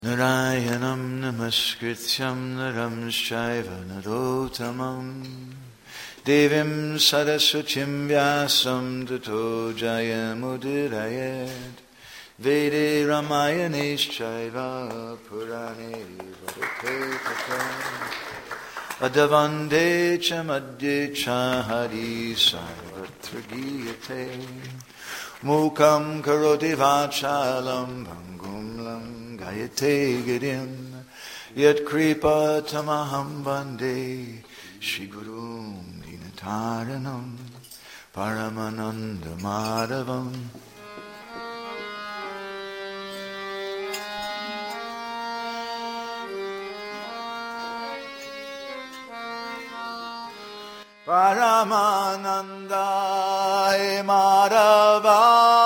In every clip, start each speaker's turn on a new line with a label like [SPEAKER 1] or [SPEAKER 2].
[SPEAKER 1] Narayanam namaskrityam naram shaiva narottamam Devim saraswatim vyasam tato jayamudirayed Vede ramayaneschaiva purane varate tatam Adavande cha madhye cha hari sarvatra giyate Mukam karoti vachalam bhangum lam gayate girim Yat kripa tamaham bande Shri Gurum Dinataranam Paramananda Madhavam Paramananda Madhava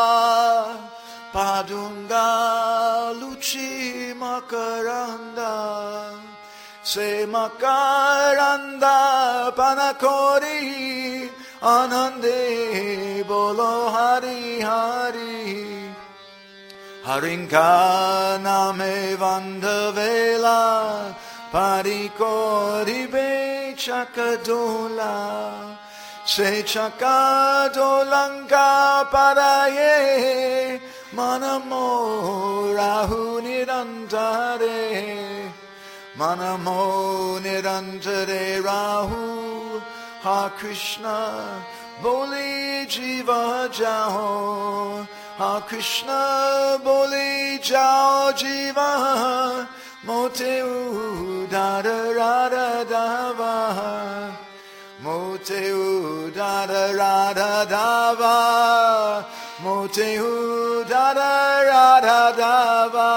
[SPEAKER 1] Padunga Luchi Makaranda Se Makaranda Panakori Anande Bolo Hari Hari Harinka Name Vandavela Parikori Be Chakadola Se Chakadolanga Paraye Manamo Rahu Nirantare Manamo Nirantare Rahu Ha Krishna Boli Jiva Jao Ha Krishna Boli Jao Jiva Mote Udara Radha Dava Mote Udara Radha Dava Mote Udara Radha Dava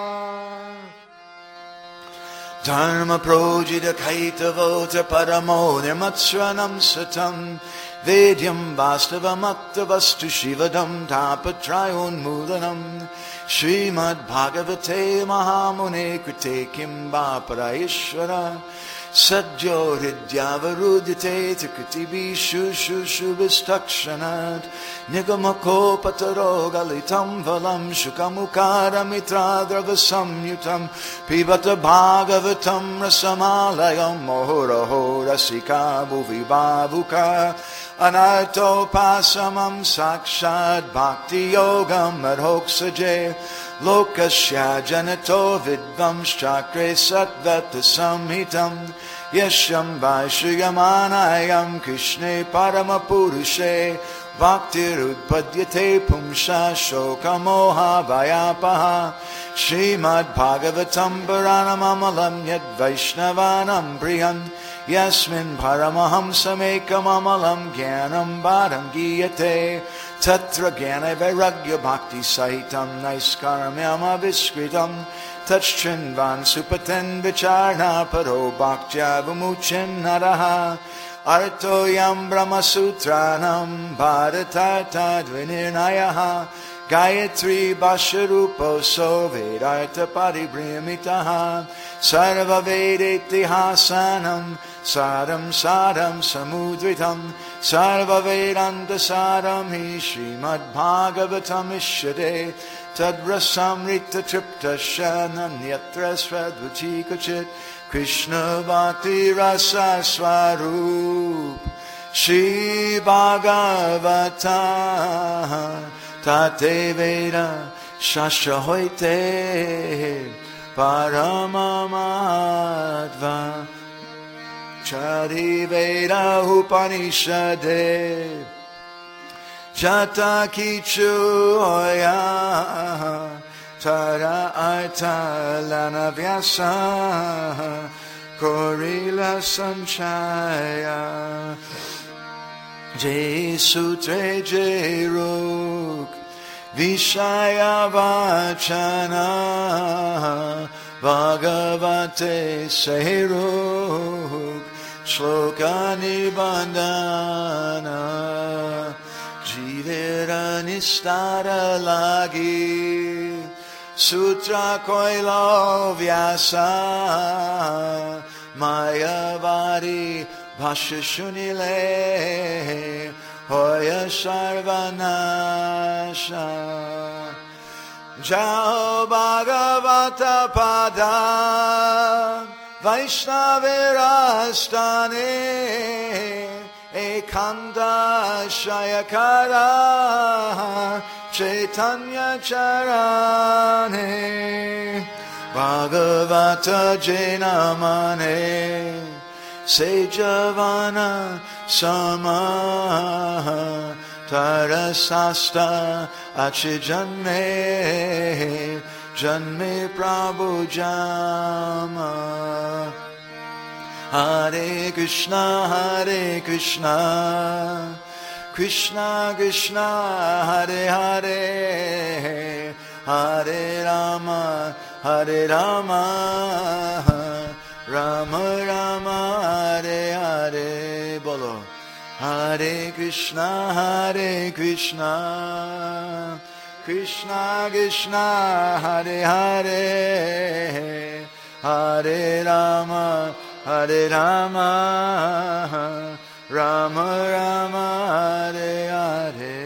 [SPEAKER 1] Dharma projita kaitavota paramo nirmatsranam satam Vedyam vastava maktavastu shivadam tapatrayon mulanam Srimad Bhagavate Mahamune Krite Kimba Parayeshwara Sadjo Hridyavarudite Tikritibi Shushu Shubhistakshanat Nigamako Pataro Galitam Valam Shukamukara Mitra Dravasamyutam Pibata Bhagavatam Rasamalayam Mohuraho Rasika Bhuvi Bhavuka Anato Pasamam Sakshad Bhakti Yogam Adhoksaje Lokasya Janato Vidvam Chakre Satvata Samhitam Yesham Vaishyamanayam Krishne Paramapurushe Bhaktirudpadyate Pumsha Shokamoha Vayapaha Srimad Bhagavatam Paranamamalam Yad Vaishnavanam Priyam Yasmin Paramahamsamekam Amalam Gyanam Badam Giyate Tatra Gyana Vairagya Bhakti Sahitam Naiskaramyam Aviskritam Tachchinvan Supaten Vicharna Paro Bhaktya Vimuchin Naraha Arto Yam Brahma Sutranam Bharatartad Vinirnayaha Gayatri Basharupo So Vedartha Paribrimitaha Sarva Vedeti Hasanam Sadam Sadam Samudritam Sarva Vedanta Sadam Hi Srimad Bhagavatam Ishyade Tadrasam Rita Tripta Shanam Nyatra Sradvachi Kachit Krishna Bhakti Rasa Swarup Shri Bhagavata Tate Veda Shastra Hoite Paramamadva Chari Veda Upanishade Jata Kichu Hoya Tara Arta Lana Vyasa Korila Sanchaya Jai Sutre Jai Ruk Vishaya Vachana Bhagavate Sehiruk Shloka Nibandana Jivera Nistara Lagi Sutra Koilo Vyasa Mayavadi Bhashya Shunile Hoya Sarvanasha Jao Bhagavata Pada Vaishnavira Ekanta Shayakara Chaitanya Charane Bhagavata Jainamane Sejavana Sama Tarasasta Achijanme Janme Prabhu Jama Hare Krishna Krishna Krishna Hare Hare Hare Rama Rama Rama Hare Hare Bolo Hare Krishna Krishna Krishna Hare Hare Hare Rama Rama Rama Hare Hare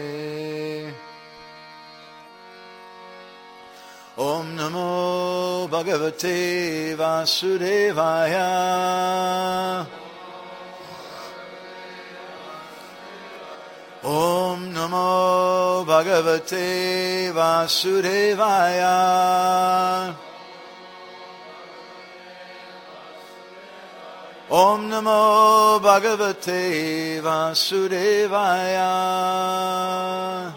[SPEAKER 1] Om Namo Bhagavate Vasudevaya Om Namo Bhagavate Vasudevaya Om Namo Bhagavate Vasudevaya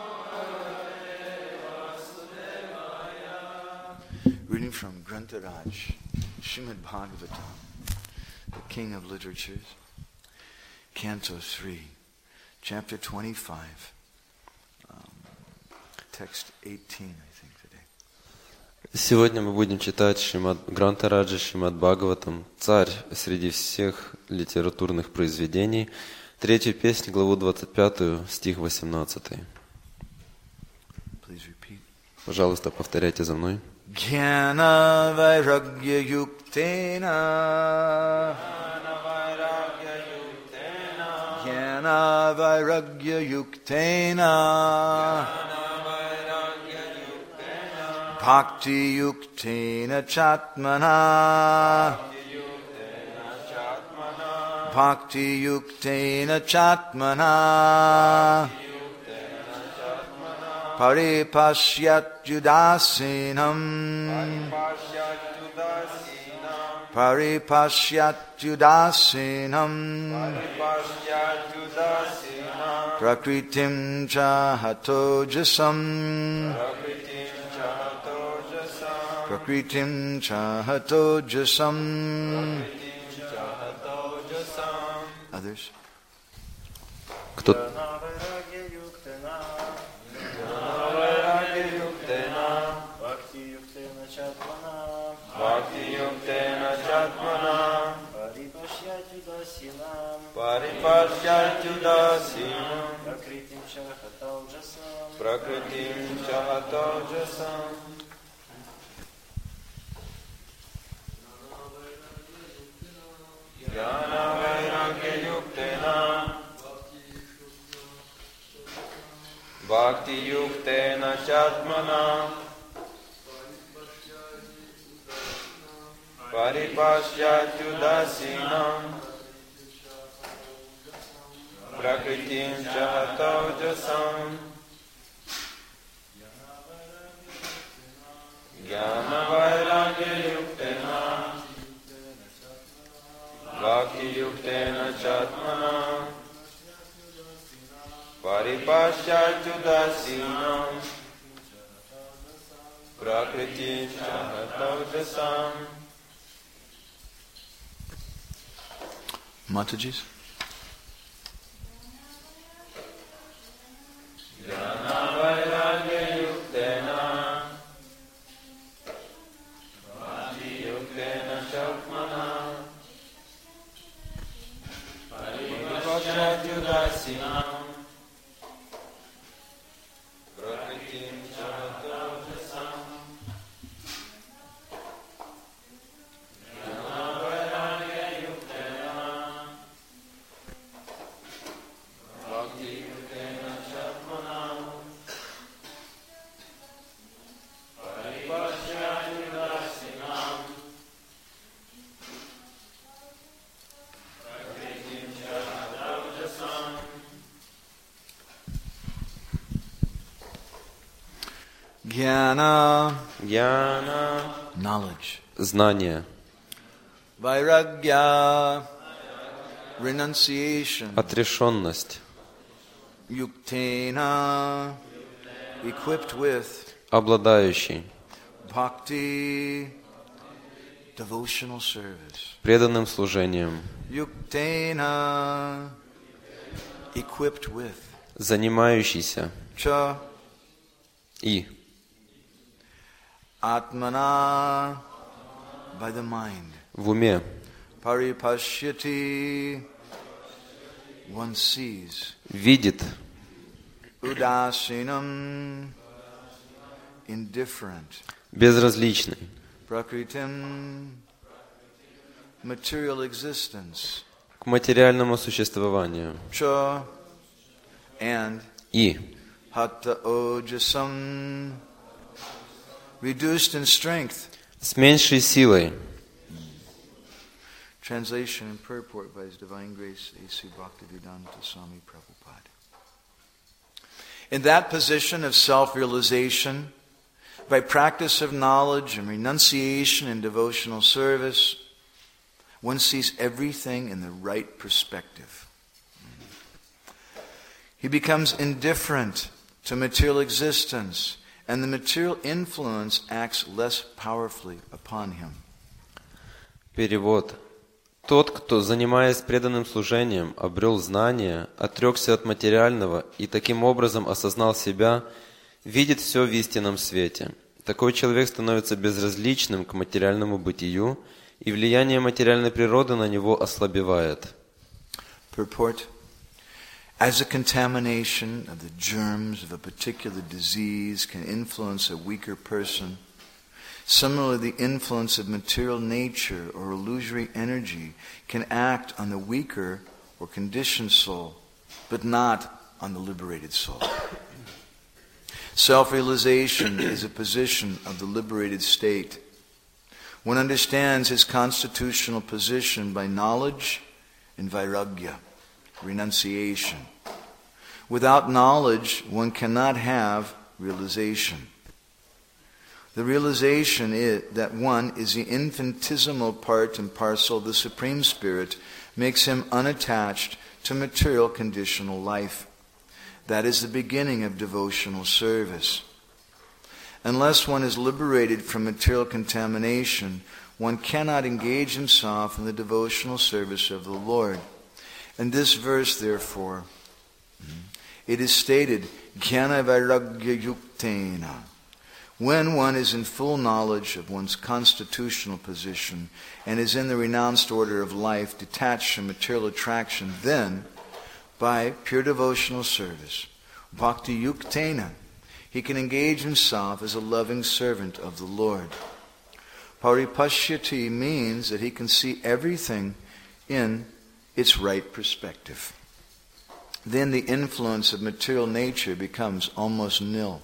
[SPEAKER 1] Reading from Grantaraj, Srimad Bhagavatam, the King of Literatures, Canto 3, Chapter 25, text 18, I think, today.
[SPEAKER 2] Сегодня мы будем читать Шримад Грантараджа, Шримад Бхагаватам, царь среди всех литературных произведений, третью песню, главу 25, стих 18. Пожалуйста, повторяйте за мной.
[SPEAKER 1] Jnana vairagya yuktena Jnana vairagya yuktena Bhakti yuktena chatmana Bhakti yuktena chatmana Paripashyat Judasinam Paripashyat Judasinam Prakritim Chahato Jasam Prakritim Chahato Jasam Others?
[SPEAKER 2] Кто?
[SPEAKER 3] Paripashyatjudasinam Prakritim Chahatojasam Jnana Vairagya Yuktena Bhakti Yuktena Chatmana Paripashyatjudasinam Prakritim Chahatojasam Jnana Vairagya Yuktena Bhakti Yuktena Chatmana Paripashyatjudasinam Prakritim Chahatojasam.
[SPEAKER 1] Matajis?
[SPEAKER 3] Jnana Vairagya Yuktena Bhakti Yuktena Chatmana Paripashyatjudasinam Prakritim Chahatojasam Jnana Vairagya Yuktena Bhakti Yuktena Chatmana
[SPEAKER 1] Jnana,
[SPEAKER 2] Jnana –
[SPEAKER 1] knowledge.
[SPEAKER 2] знание.
[SPEAKER 1] Vairagya, renunciation.
[SPEAKER 2] Отрешенность.
[SPEAKER 1] Yuktena, equipped with.
[SPEAKER 2] Обладающий.
[SPEAKER 1] Bhakti, devotional service.
[SPEAKER 2] Преданным служением.
[SPEAKER 1] Yuktena, equipped with.
[SPEAKER 2] Занимающийся.
[SPEAKER 1] Cha,
[SPEAKER 2] И.
[SPEAKER 1] Atmana, by the mind.
[SPEAKER 2] В уме.
[SPEAKER 1] Paripashyati, one sees.
[SPEAKER 2] Видит.
[SPEAKER 1] Udasinam, indifferent.
[SPEAKER 2] Безразличный.
[SPEAKER 1] Prakritim, material existence.
[SPEAKER 2] К материальному существованию.
[SPEAKER 1] Cha, and
[SPEAKER 2] И.
[SPEAKER 1] Hatha ojasam, reduced in strength.
[SPEAKER 2] С меньшей силой.
[SPEAKER 1] Translation and purport by His Divine Grace A.C. Bhaktivedanta Swami Prabhupada. In that position of self-realization, by practice of knowledge and renunciation and devotional service, one sees everything in the right perspective. He becomes indifferent to material existence, and the material influence acts less powerfully upon him.
[SPEAKER 2] Перевод. Тот, кто, занимаясь преданным служением, обрел знание, отрекся от материального и таким образом осознал себя, видит все в истинном свете. Такой человек становится безразличным к материальному бытию, и влияние материальной природы на него ослабевает.
[SPEAKER 1] Purport. As a contamination of the germs of a particular disease can influence a weaker person, similarly, the influence of material nature or illusory energy can act on the weaker or conditioned soul, but not on the liberated soul. Self-realization is a position of the liberated state. One understands his constitutional position by knowledge and vairagya, renunciation. Without knowledge, one cannot have realization. The realization is that one is the infinitesimal part and parcel of the Supreme Spirit makes him unattached to material conditional life. That is the beginning of devotional service. Unless one is liberated from material contamination, one cannot engage himself in the devotional service of the Lord. In this verse, therefore, it is stated, Jnana Vairagya Yuktena. When one is in full knowledge of one's constitutional position and is in the renounced order of life, detached from material attraction, then, by pure devotional service, Bhakti Yuktena, he can engage himself as a loving servant of the Lord. Paripashyati means that he can see everything in its right perspective. Then the influence of material nature becomes almost nil.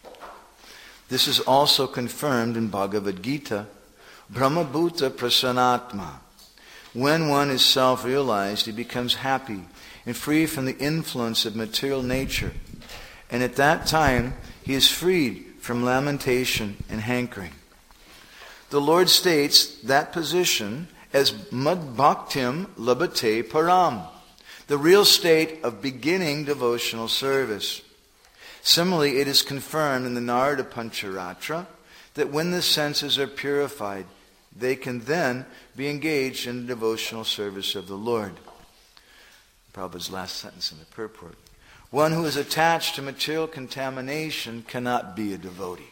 [SPEAKER 1] This is also confirmed in Bhagavad Gita, Brahmabhuta Prasanatma. When one is self-realized, he becomes happy and free from the influence of material nature. And at that time, he is freed from lamentation and hankering. The Lord states that position as Mad Bhaktim Labhate Param, the real state of beginning devotional service. Similarly, it is confirmed in the Narada Pancharatra that when the senses are purified, they can then be engaged in the devotional service of the Lord. Prabhupada's last sentence in the purport. One who is attached to material contamination cannot be a devotee.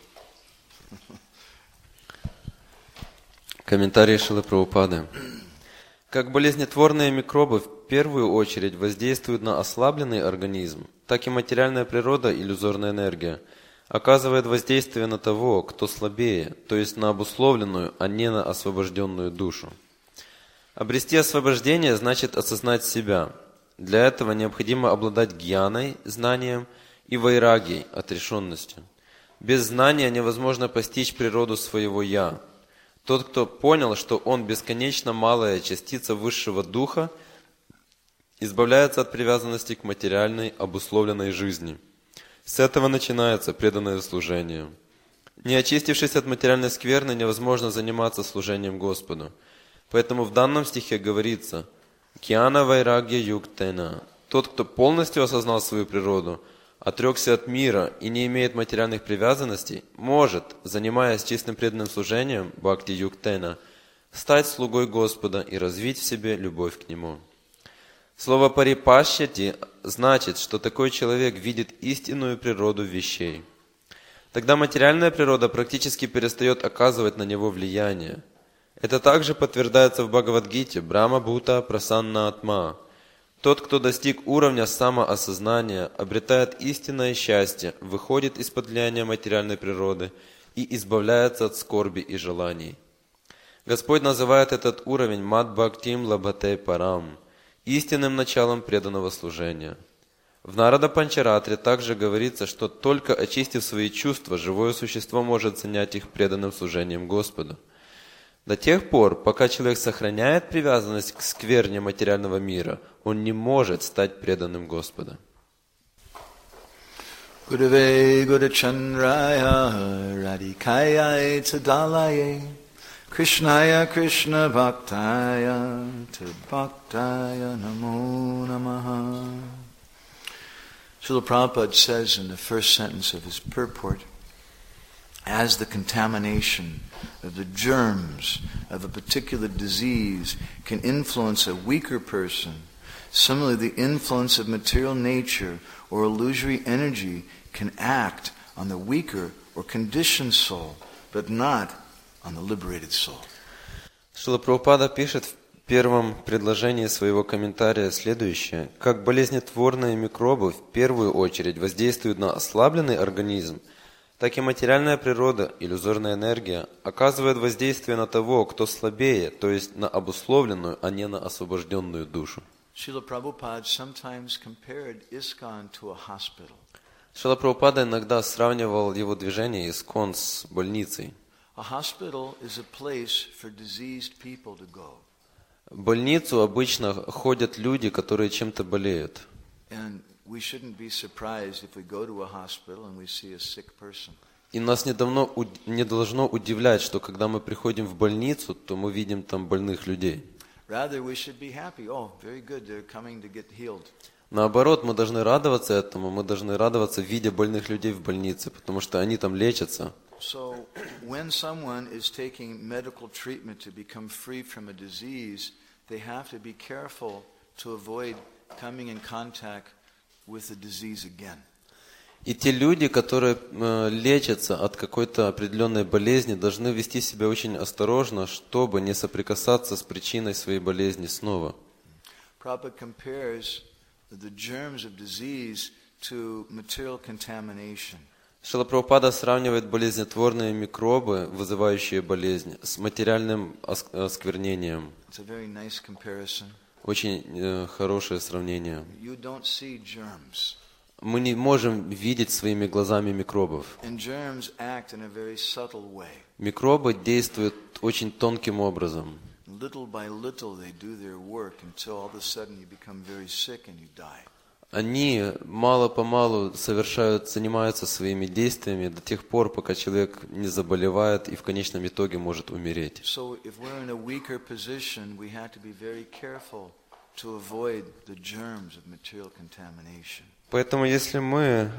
[SPEAKER 2] Комментарий Шрилы Прабхупады. Как болезнетворные микробы в первую очередь воздействуют на ослабленный организм, так и материальная природа, иллюзорная энергия, оказывает воздействие на того, кто слабее, то есть на обусловленную, а не на освобожденную душу. Обрести освобождение значит осознать себя. Для этого необходимо обладать гьяной, знанием, и вайрагьей, отрешенностью. Без знания невозможно постичь природу своего «я». Тот, кто понял, что он бесконечно малая частица высшего духа, избавляется от привязанности к материальной, обусловленной жизни. С этого начинается преданное служение. Не очистившись от материальной скверны, невозможно заниматься служением Господу. Поэтому в данном стихе говорится «Кьяна вайрагья юктена». Тот, кто полностью осознал свою природу, отрекся от мира и не имеет материальных привязанностей, может, занимаясь чистым преданным служением бхакти юктена, стать слугой Господа и развить в себе любовь к Нему. Слово «парипашьяти» значит, что такой человек видит истинную природу вещей. Тогда материальная природа практически перестает оказывать на него влияние. Это также подтверждается в Бхагавад-гите «Брахма Бхута Прасанна Атма». Тот, кто достиг уровня самоосознания, обретает истинное счастье, выходит из-под влияния материальной природы и избавляется от скорби и желаний. Господь называет этот уровень «Мад Бхактим Лабхате Парам» истинным началом преданного служения. В Нарада Панчаратре также говорится, что только очистив свои чувства, живое существо может занять их преданным служением Господу. До тех пор, пока человек сохраняет привязанность к скверне материального мира, он не может стать преданным Господу.
[SPEAKER 1] Gurave Gurachandraya Radhikaya Tadalaye Krishnaya Krishna Bhaktaya Bhaktaya Namo Namaha. Srila Prabhupada says in the first sentence of his purport, as the contamination of the germs of a particular disease can influence a weaker person, similarly the influence of material nature or illusory energy can act on the weaker or conditioned soul, but not on the liberated soul.
[SPEAKER 2] Шрила Прабхупада пишет в первом предложении своего комментария следующее. Как болезнетворные микробы в первую очередь воздействуют на ослабленный организм, так и материальная природа, иллюзорная энергия, оказывает воздействие на того, кто слабее, то есть на обусловленную, а не на освобожденную душу.
[SPEAKER 1] Srila Prabhupada sometimes compared ISKCON to a hospital.
[SPEAKER 2] Шрила Прабхупада иногда сравнивал его движение ИСККОН с больницей.
[SPEAKER 1] A hospital is a place for diseased people to go.
[SPEAKER 2] В больницу обычно ходят люди, которые чем-то болеют.
[SPEAKER 1] And we shouldn't be surprised if we go to a hospital and we see a sick person.
[SPEAKER 2] И нас не должно удивлять, что когда мы приходим в больницу, то мы видим там больных людей.
[SPEAKER 1] Rather, we should be happy. Oh, very good, they're coming to get healed.
[SPEAKER 2] Наоборот, мы должны радоваться этому, мы должны радоваться, видя больных людей в больнице, потому что они там лечатся.
[SPEAKER 1] So, when someone is taking medical treatment to become free from a disease, they have to be careful to avoid coming in contact with the disease again.
[SPEAKER 2] И те люди, которые лечатся от какой-то определенной болезни, должны вести себя очень осторожно, чтобы не соприкасаться с причиной своей болезни снова.
[SPEAKER 1] Prabhupada compares the germs of disease to material contamination.
[SPEAKER 2] Шрила Прабхупада сравнивает болезнетворные микробы, вызывающие болезнь, с материальным осквернением.
[SPEAKER 1] It's a very nice comparison.
[SPEAKER 2] Очень хорошее сравнение.
[SPEAKER 1] You don't see germs.
[SPEAKER 2] Мы не можем видеть своими глазами микробов.
[SPEAKER 1] And germs act in a very subtle way.
[SPEAKER 2] Микробы действуют очень тонким образом.
[SPEAKER 1] Little by little they do their work until all of a sudden you become very sick and you die.
[SPEAKER 2] Они мало-помалу занимаются своими действиями до тех пор, пока человек не заболевает и в конечном итоге может умереть.
[SPEAKER 1] So if we're in a weaker position, we have to be very careful to avoid the germs of material contamination.
[SPEAKER 2] Поэтому если мы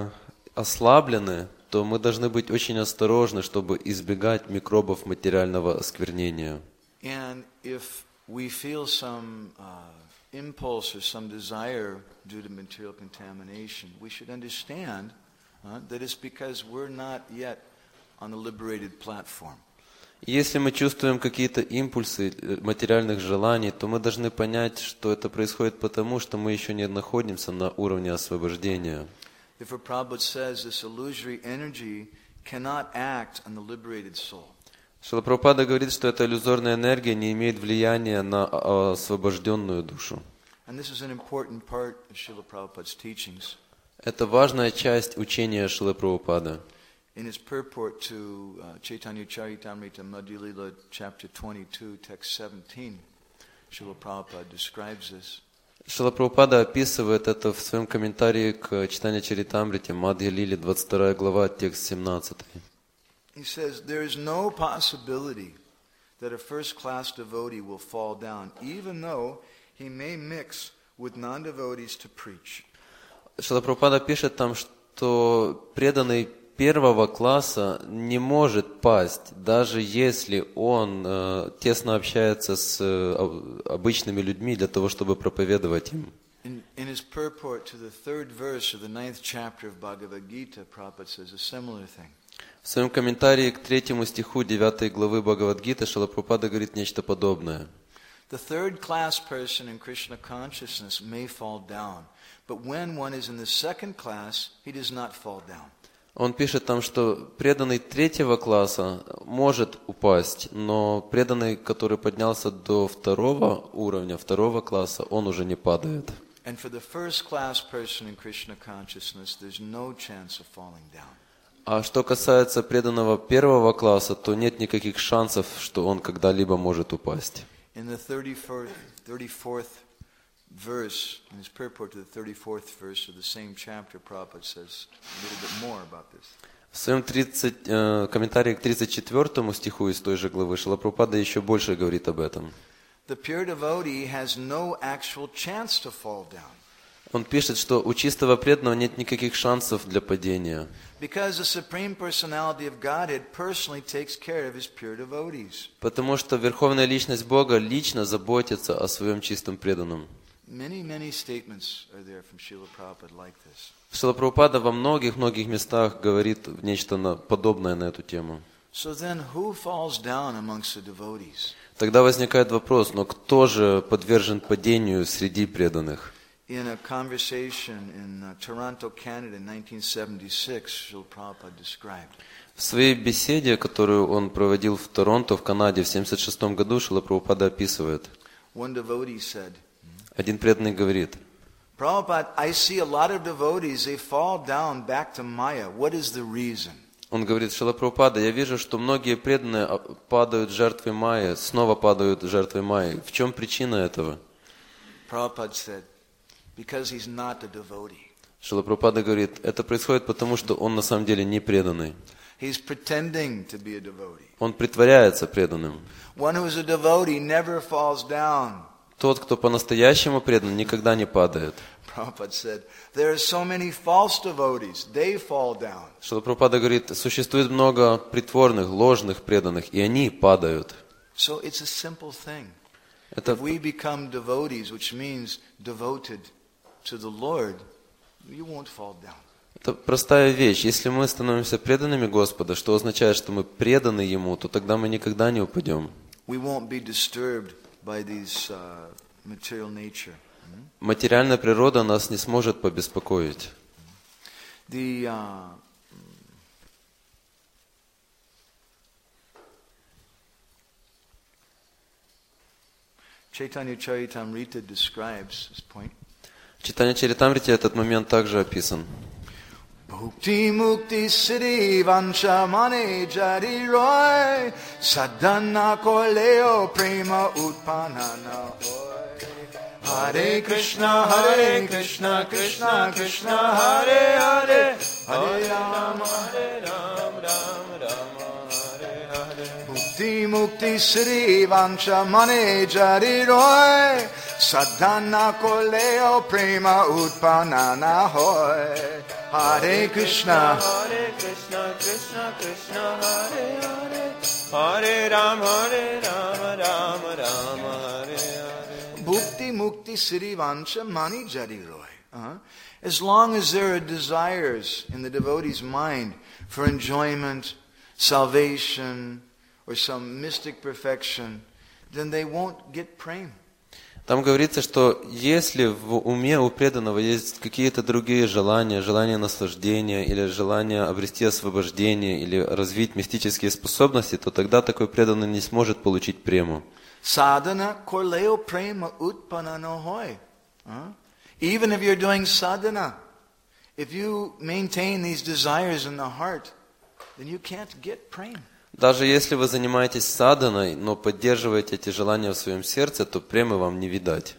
[SPEAKER 2] ослаблены, то мы должны быть очень осторожны, чтобы избегать микробов материального осквернения.
[SPEAKER 1] And if we feel some impulse or some desire due to material contamination, we should understand that it's because we're not yet on the liberated platform.
[SPEAKER 2] Если мы чувствуем какие-то импульсы материальных желаний, то мы должны понять, что это происходит потому, что мы еще не находимся на уровне освобождения.
[SPEAKER 1] Therefore, Prabhupada says this illusory energy cannot act on the liberated soul.
[SPEAKER 2] Шрила Прабхупада говорит, что эта иллюзорная энергия не имеет влияния на освобожденную душу.
[SPEAKER 1] And this is an important part of Srila Prabhupada's teachings.
[SPEAKER 2] Это важная часть учения Шрилы Прабхупады.
[SPEAKER 1] In his purport to Chaitanya Charitamrita Madhya Lila, chapter 22, text 17, Srila Prabhupada describes this.
[SPEAKER 2] Шрила Прабхупада описывает это в своем комментарии к Чайтанья Чаритамрите Мадхья Лиле, 22 глава, текст 17.
[SPEAKER 1] He says, there is no possibility that a first-class devotee will fall down, even though he may mix with non-devotees to preach.
[SPEAKER 2] Шрила Прабхупада пишет там, что преданный первого класса не может пасть, даже если он тесно общается с обычными людьми для того, чтобы проповедовать им.
[SPEAKER 1] In his purport to the 3rd verse of the 9th chapter of Bhagavad Gita, Prabhupada says a similar thing.
[SPEAKER 2] В своем комментарии к 3 стиху 9 главы Бхагавад-гиты Шрила Прабхупада говорит нечто подобное.
[SPEAKER 1] The third-class person in Krishna consciousness may fall down, but when one is in the second class, he does not fall down.
[SPEAKER 2] Он пишет там, что преданный 3 класса может упасть, но преданный, который поднялся до 2 уровня, 2 класса, он уже не падает.
[SPEAKER 1] And for the first-class person in Krishna consciousness, there's no chance of falling down.
[SPEAKER 2] А что касается преданного 1 класса, то нет никаких шансов, что он когда-либо может упасть.
[SPEAKER 1] In the 34th verse, in his purport to the 34th verse of the same chapter, Prabhupada says a little bit more about this.
[SPEAKER 2] В своем комментарии к 34 стиху из той же главы Шрила Прабхупада еще больше говорит об этом.
[SPEAKER 1] The pure devotee has no actual chance to fall down.
[SPEAKER 2] Он пишет, что у чистого преданного нет никаких шансов для падения.
[SPEAKER 1] Because the Supreme Personality of Godhead personally takes care of his pure devotees.
[SPEAKER 2] Потому что Верховная Личность Бога лично заботится о своем чистом преданном.
[SPEAKER 1] Many statements are there from Srila Prabhupada like this.
[SPEAKER 2] Шрила Прабхупада во многих местах говорит нечто подобное на эту тему.
[SPEAKER 1] So then who falls down amongst the devotees?
[SPEAKER 2] Тогда возникает вопрос, но кто же подвержен падению среди преданных?
[SPEAKER 1] In a conversation in Toronto, Canada in 1976, Srila Prabhupada described.
[SPEAKER 2] В своей беседе, которую он проводил в Торонто, в Канаде, в 1976 году, Шрила Прабхупада описывает.
[SPEAKER 1] One devotee said,
[SPEAKER 2] Один преданный говорит,
[SPEAKER 1] Prabhupada, I see a lot of devotees, they fall down back to Maya. What is the reason?
[SPEAKER 2] он говорит, Шрила Прабхупада, я вижу, что многие преданные падают жертвой Майи, снова падают жертвой Майи. В чем причина этого?
[SPEAKER 1] Prabhupada said, because he's not a devotee.
[SPEAKER 2] Шрила Прабхупада говорит, это происходит потому, что он на самом деле не преданный.
[SPEAKER 1] He's pretending to be a devotee.
[SPEAKER 2] Он притворяется преданным.
[SPEAKER 1] One who is a devotee never falls down.
[SPEAKER 2] Тот, кто по-настоящему предан, никогда не падает.
[SPEAKER 1] Prabhupada said, there are so many false devotees, they fall down.
[SPEAKER 2] Шрила Прабхупада говорит, существует много притворных, ложных преданных, и они падают.
[SPEAKER 1] So it's a simple thing.
[SPEAKER 2] Это,
[SPEAKER 1] If we become devotees, which means devoted to the Lord, you won't fall down.
[SPEAKER 2] это простая вещь. Если мы становимся преданными Господа, что означает, что мы преданы Ему, то тогда мы никогда не упадем.
[SPEAKER 1] We won't be disturbed by these material nature.
[SPEAKER 2] Материальная природа нас не сможет побеспокоить.
[SPEAKER 1] The Chaitanya Charitamrita describes this point.
[SPEAKER 2] В Чайтанья Чаритамрите этот момент также описан.
[SPEAKER 1] Bhukti mukti siddhi vancha mane jari roy sadhana koleo prema utpanana hoy. Hare Krishna Krishna Krishna Hare Hare Hare Rama Ram Rama Hare Hare. Bhukti mukti siddhi vancha mane jari roy sadhana koleo prema utpanana hoy. Hare Krishna
[SPEAKER 3] Krishna Krishna Hare Hare Hare Rama Rama Rama Hare Hare.
[SPEAKER 1] Bhukti mukti siddhi vancha mani jari roy. As long as there are desires in the devotee's mind for enjoyment, salvation, or some mystic perfection, then they won't get prema.
[SPEAKER 2] Там говорится, что если в уме у преданного есть какие-то другие желания, желания наслаждения, или желания обрести освобождение, или развить мистические способности, то тогда такой преданный не сможет получить прему.
[SPEAKER 1] Sadhana korleo prema utpanano hoy. Even if you're doing sadhana, if you maintain these desires in the heart, then you can't get prema.
[SPEAKER 2] Даже если вы занимаетесь садханой, но поддерживаете эти желания в своем сердце, то премы вам не видать.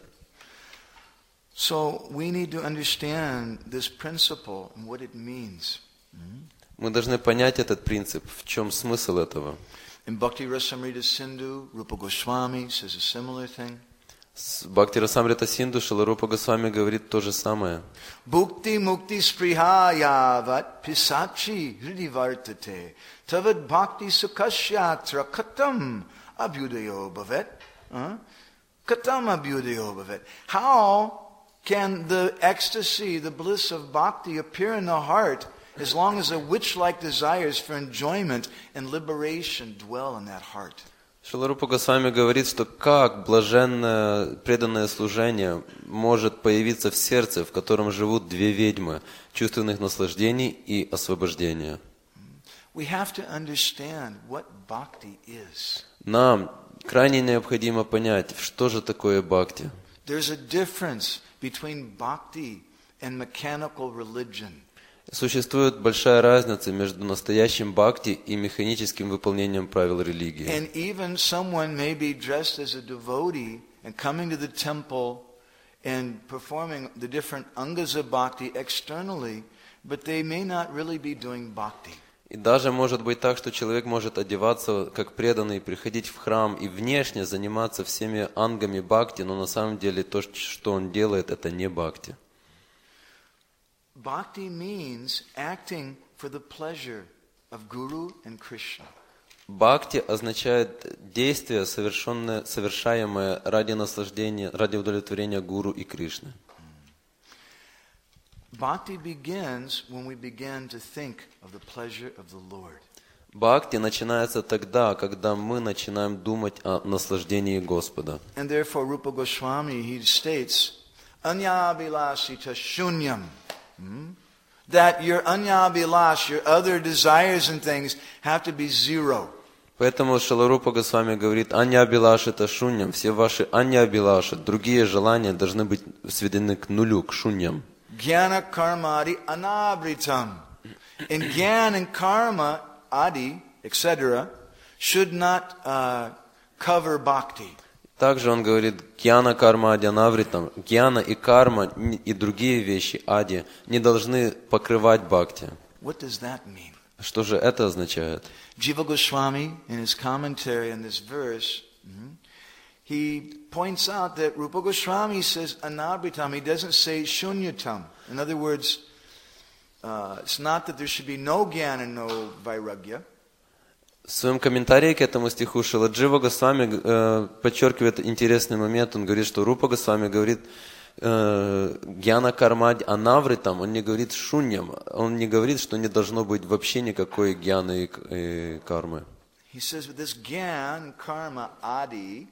[SPEAKER 1] So we need to understand this principle and what it means.
[SPEAKER 2] Мы должны понять этот принцип, в чем смысл этого.
[SPEAKER 1] In Bhakti Rasamrita Sindhu, Rupa Goswami says a similar thing.
[SPEAKER 2] С Бхакти Расамрита Синду Шрила Рупа Госвами говорит то же самое.
[SPEAKER 1] Bhukti mukti spriha yavat pisachi hridi vartate tavad bhakti sukashyatra katam abhyudayo bhavet. Katam abhyudayo bhavet. How can the ecstasy, the bliss of bhakti appear in the heart as long as the witch-like desires for enjoyment and liberation dwell in that heart?
[SPEAKER 2] Шрила Рупа Госвами говорит, что как блаженное преданное служение может появиться в сердце, в котором живут две ведьмы чувственных наслаждений и освобождения.
[SPEAKER 1] We have to understand what bhakti is.
[SPEAKER 2] Нам крайне необходимо понять, что же такое бхакти.
[SPEAKER 1] There's a difference between bhakti and mechanical religion.
[SPEAKER 2] Существует большая разница между настоящим бхакти и механическим выполнением правил религии.
[SPEAKER 1] And even someone may be dressed as a devotee and coming to the temple and performing the different angas of bhakti externally, but they may not really be doing bhakti.
[SPEAKER 2] И даже может быть так, что человек может одеваться как преданный, приходить в храм и внешне заниматься всеми ангами бхакти, но на самом деле то, что он делает, это не бхакти.
[SPEAKER 1] Bhakti means acting for the pleasure of Guru and Krishna.
[SPEAKER 2] Бхакти означает действие, совершаемое ради наслаждения, ради удовлетворения Гуру и Кришны.
[SPEAKER 1] Bhakti begins when we begin to think of the pleasure of the Lord.
[SPEAKER 2] Бхакти начинается тогда, когда мы начинаем думать о наслаждении Господа.
[SPEAKER 1] And therefore Rupa Goswami, he states, Anyabhilasita shunyam. That your anyabhilash, your other desires and things have to be zero.
[SPEAKER 2] Поэтому Шрила Рупа Госвами говорит, анья-абилаш это шуньям, все ваши анья-абилаши, другие желания должны быть сведены к нулю, к шуньям.
[SPEAKER 1] Jnana karma adi anabhritam. And jnana and karma adi, etc., should not cover bhakti.
[SPEAKER 2] Также он говорит, гьяна карма ади анавритам, гьяна и карма и другие вещи ади не должны покрывать бхакти.
[SPEAKER 1] What does that mean?
[SPEAKER 2] Что же это означает?
[SPEAKER 1] Jiva Goswami, in his commentary on this verse, he points out that Rupa Goswami says anabhritam, he doesn't say shunyatam. In other words, it's not that there should be no jnana and no vairagya.
[SPEAKER 2] В своем комментарии к этому стиху Шрила Джива Госвами подчеркивает интересный момент. Он говорит, что Рупа Госвами говорит гьяна кармади анавритам, он не говорит шуньям, он не говорит, что не должно быть вообще никакой гьяны и кармы.
[SPEAKER 1] He says that this gyan, karma, adi,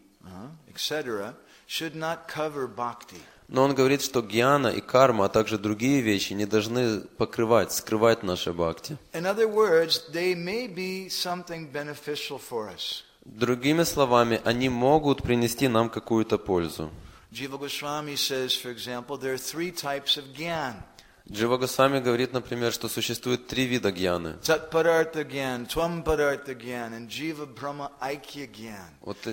[SPEAKER 1] etc., should not cover bhakti.
[SPEAKER 2] Но он говорит, что гьяна и карма, а также другие вещи не должны покрывать, скрывать наше бхакти.
[SPEAKER 1] In other words, they may be something beneficial for us.
[SPEAKER 2] Другими словами, они могут принести нам какую-то пользу.
[SPEAKER 1] Jiva Goswami says, for example, there are three types of gyan.
[SPEAKER 2] Джива Госвами говорит, например, что существует три вида гьяны.
[SPEAKER 1] Tat padartha gyan, tvam padartha gyan, and jiva brahma aikya gyan.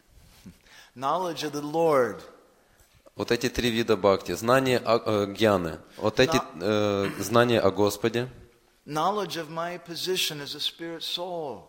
[SPEAKER 1] Knowledge of the Lord.
[SPEAKER 2] Вот эти три вида бхакти. Знание гьяны. Вот эти знания о Господе.
[SPEAKER 1] Knowledge of my position as a spirit soul.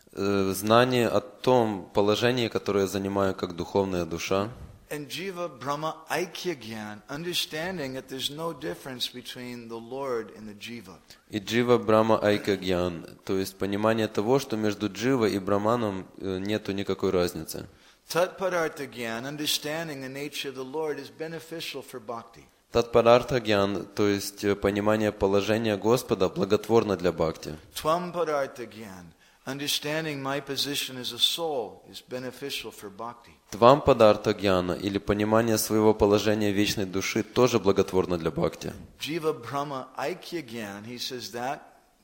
[SPEAKER 2] Знание о том положении, которое я занимаю как духовная душа.
[SPEAKER 1] And jiva brahma aikya gyan, understanding that there's no difference between the Lord and the jiva.
[SPEAKER 2] И джива брахма айка гьян, то есть понимание того, что между джива и браманом нету никакой разницы.
[SPEAKER 1] Tat padartha gyan, understanding the nature of the Lord, is beneficial for bhakti.
[SPEAKER 2] Татпадарта гьян, то есть понимание положения Господа, благотворно для бхакти.
[SPEAKER 1] Tvam padartha gyan, understanding my position as a soul, is beneficial for bhakti.
[SPEAKER 2] Твам падарта гьяна, или понимание своего положения вечной души, тоже благотворно для бхакти.
[SPEAKER 1] Jiva brahma aikya gyan, he says that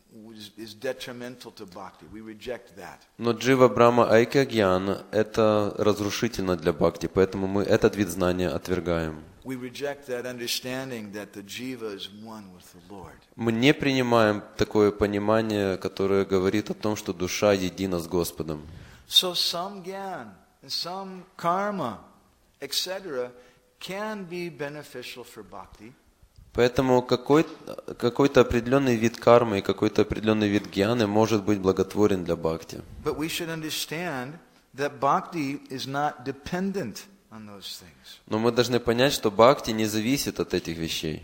[SPEAKER 1] is detrimental to bhakti. We reject that.
[SPEAKER 2] Но джива брахма айка гьяна – это разрушительно для бхакти, поэтому мы этот вид знания отвергаем.
[SPEAKER 1] We reject that understanding that the jiva is one with the Lord.
[SPEAKER 2] Мы не принимаем такое понимание, которое говорит о том, что душа едина с Господом.
[SPEAKER 1] So some gyan and some karma, etc., can be beneficial for bhakti.
[SPEAKER 2] Поэтому какой-то определенный вид кармы и какой-то определенный вид гьяны может быть благотворен для бхакти.
[SPEAKER 1] But we should understand that bhakti is not dependent on those things.
[SPEAKER 2] Но мы должны понять, что бхакти не зависит от этих вещей.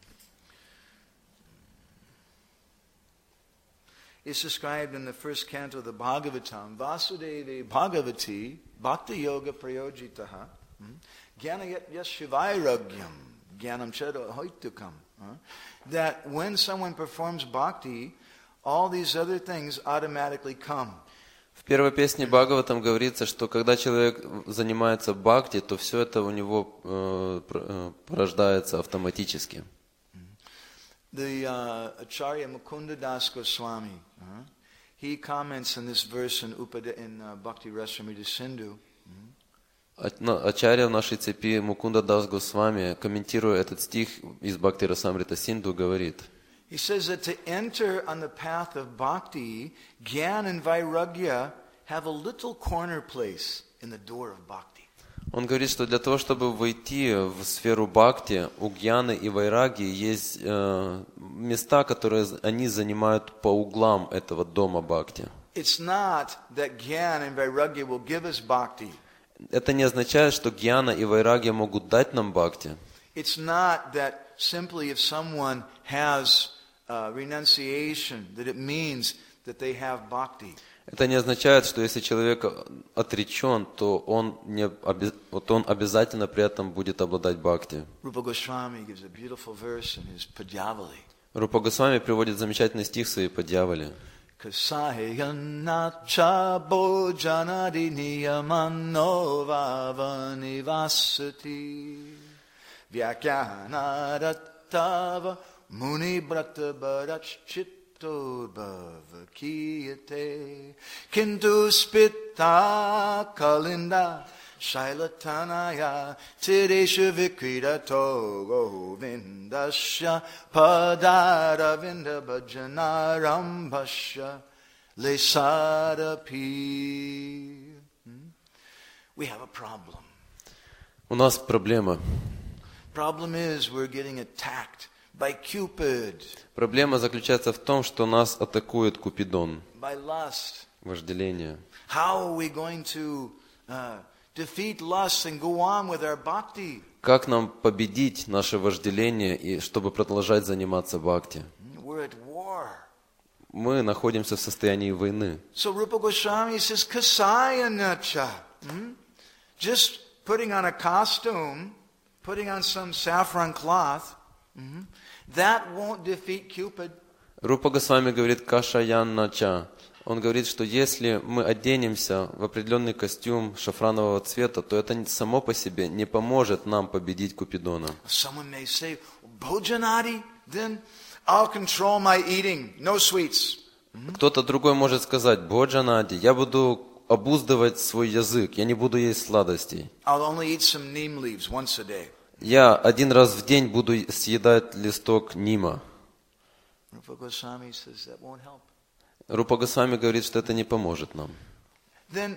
[SPEAKER 1] It's described in the first canto of the Bhagavatam, Vasudeva Bhagavati Bhakti Yoga Prayojitaha Jnanayat Yashivairagyam Jnanam Cheda Hoitukam. That when someone performs bhakti, all these other things automatically come.
[SPEAKER 2] В первой песне Бхагаватам говорится, что когда человек занимается бхакти, то все это у него порождается автоматически.
[SPEAKER 1] The Acharya Mukunda Das Goswami, he comments on this verse in Bhakti Rasamrita Sindhu.
[SPEAKER 2] Ачарья в нашей цепи Мукунда Дас Госвами, комментируя этот стих из Бхакти Расамрита Синду, говорит:
[SPEAKER 1] He says that to enter on the path of bhakti, Gyan and Vairagya have a little corner place in the door of bhakti.
[SPEAKER 2] Он говорит, что для того, чтобы войти в сферу бхакти, у гьяны и вайраги есть места, которые они занимают по углам этого дома бхакти.
[SPEAKER 1] It's not that Gyan and Vairagya will give us bhakti.
[SPEAKER 2] Это не означает, что гьяна и вайраги могут дать нам бхакти.
[SPEAKER 1] It's not that simply if someone has renunciation, that it means that they have bhakti.
[SPEAKER 2] Это не означает, что если человек отречен, то он обязательно при этом будет обладать бхакти.
[SPEAKER 1] Rupa Goswami gives a beautiful verse in his Padyavali.
[SPEAKER 2] Рупа Госвами приводит замечательный стих в своей Падьявали.
[SPEAKER 1] Kasahayanacha bojanadi niyamano vavanivasati Vyakyanadattava muni brata barach chitto bhavakiyate Kintu spitta kalinda Shailatanaya Tiresha Vikritato Govindasya Padaravinda Bhajanarambhasya Lesadapi. We have a problem.
[SPEAKER 2] У нас проблема.
[SPEAKER 1] Problem is we're getting attacked by Cupid.
[SPEAKER 2] Проблема заключается в том, что нас атакует Купидон.
[SPEAKER 1] By lust.
[SPEAKER 2] Вожделение.
[SPEAKER 1] How are we going to defeat lust and go on with our bhakti?
[SPEAKER 2] Как нам победить наше вожделение, и чтобы продолжать заниматься бхакти?
[SPEAKER 1] We're at war.
[SPEAKER 2] Мы находимся в состоянии войны.
[SPEAKER 1] So Rupa Goswami says, Kasayanacha. Just putting on a costume, putting on some saffron cloth, that won't defeat Cupid.
[SPEAKER 2] Рупа Госвами говорит кашаянача. Он говорит, что если мы оденемся в определенный костюм шафранового цвета, то это само по себе не поможет нам победить Купидона.
[SPEAKER 1] Someone may say, Bhojanadi, then I'll control my eating, no sweets.
[SPEAKER 2] Кто-то другой может сказать: Бходжанади, я буду обуздывать свой язык, я не буду есть сладостей.
[SPEAKER 1] I'll only eat some neem leaves once a day.
[SPEAKER 2] Я один раз в день буду съедать листок нима.
[SPEAKER 1] Rupa Goswami says that won't help.
[SPEAKER 2] Рупа Госвами говорит, что это не поможет нам.
[SPEAKER 1] Then,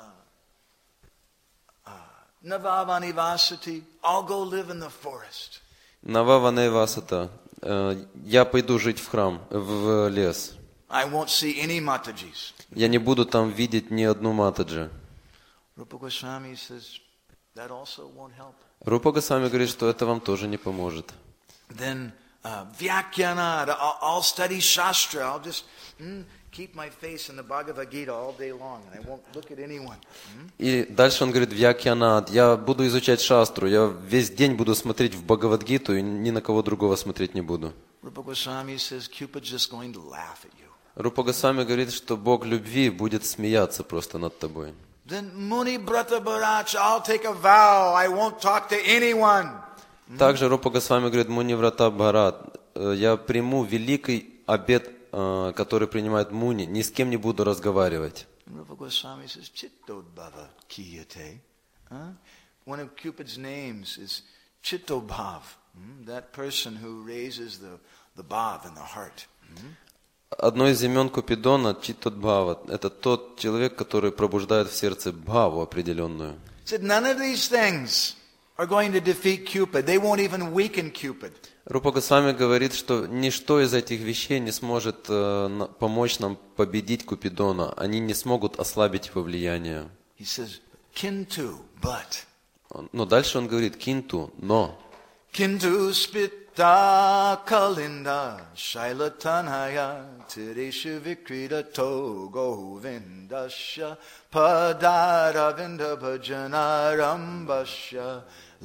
[SPEAKER 1] Navavanivasati, I'll go live in the forest.
[SPEAKER 2] Нававаневасата, я пойду жить в храм, в лес.
[SPEAKER 1] I won't see any Matajis.
[SPEAKER 2] Я не буду там видеть ни одну Матаджи.
[SPEAKER 1] Rupa Goswami says that also won't help.
[SPEAKER 2] Рупа Госвами говорит, что это вам тоже не поможет.
[SPEAKER 1] Then Vyakyanad, I'll study Shastra. I'll just keep my face in the Bhagavad Gita all day long, and I won't look at anyone.
[SPEAKER 2] И дальше он говорит: Вьякьянад, я буду изучать шастру, я весь день буду смотреть в Бхагавад-гиту и ни на кого другого смотреть не буду.
[SPEAKER 1] Rupa Goswami says Cupid's just going to laugh at you.
[SPEAKER 2] Рупа Госвами говорит, что Бог любви будет смеяться просто над тобой.
[SPEAKER 1] Then Muni Brata Barach, I'll take a vow. I won't talk to anyone.
[SPEAKER 2] Также Рупа Госвами говорит: Муни Врата Бхарат, я приму великий обет, который принимает Муни, ни с кем не буду разговаривать.
[SPEAKER 1] Rupa Goswami says Chittodbhava Kiyate. One of Cupid's names is Chittobhav, that person who raises the bhav in the heart.
[SPEAKER 2] Одно из имен Купидона — Читтодбхава. Это тот человек, который пробуждает в сердце бхаву определенную.
[SPEAKER 1] Said none of these things are going to defeat Cupid. They won't even weaken Cupid.
[SPEAKER 2] Рупа Госвами говорит, что ничто из этих вещей не сможет помочь нам победить Купидона. Они не смогут ослабить его влияние.
[SPEAKER 1] He says, Kintu, but.
[SPEAKER 2] Но дальше он говорит, кинту, но.
[SPEAKER 1] Kintu spita kalinda, shailatanaya, tireshu vikrita togo vindasya, padara vinda bhajana rambasya,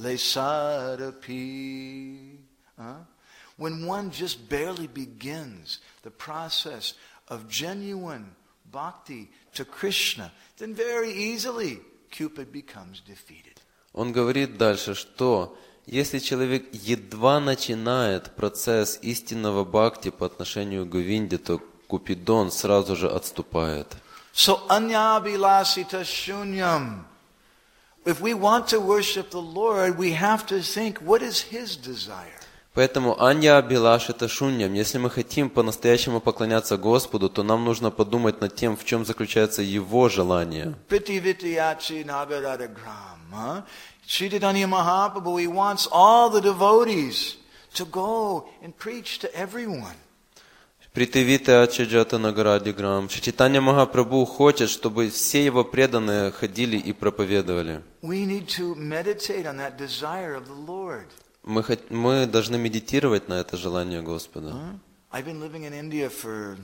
[SPEAKER 1] lesadapi. When one just barely begins the process of genuine bhakti to Krishna, then very easily Cupid becomes defeated.
[SPEAKER 2] Он говорит дальше, что если человек едва начинает процесс истинного бхакти по отношению к Говинде, то Купидон сразу же отступает.
[SPEAKER 1] So anyabhilasita shunyam. If we want to worship the Lord, we have to think, what is His desire?
[SPEAKER 2] Поэтому анья абилашита шуньям. Если мы хотим по-настоящему поклоняться Господу, то нам нужно подумать над тем, в чем заключается Его желание.
[SPEAKER 1] Chaitanya Mahaprabhu, he wants all the devotees to go and preach to everyone.
[SPEAKER 2] Притивите Ачаджата Нагаради Грам. Чайтанья Махапрабху хочет, чтобы все его преданные ходили и проповедовали.
[SPEAKER 1] We need to meditate on that desire of the Lord.
[SPEAKER 2] Мы должны медитировать на это желание Господа.
[SPEAKER 1] I've been living in India for,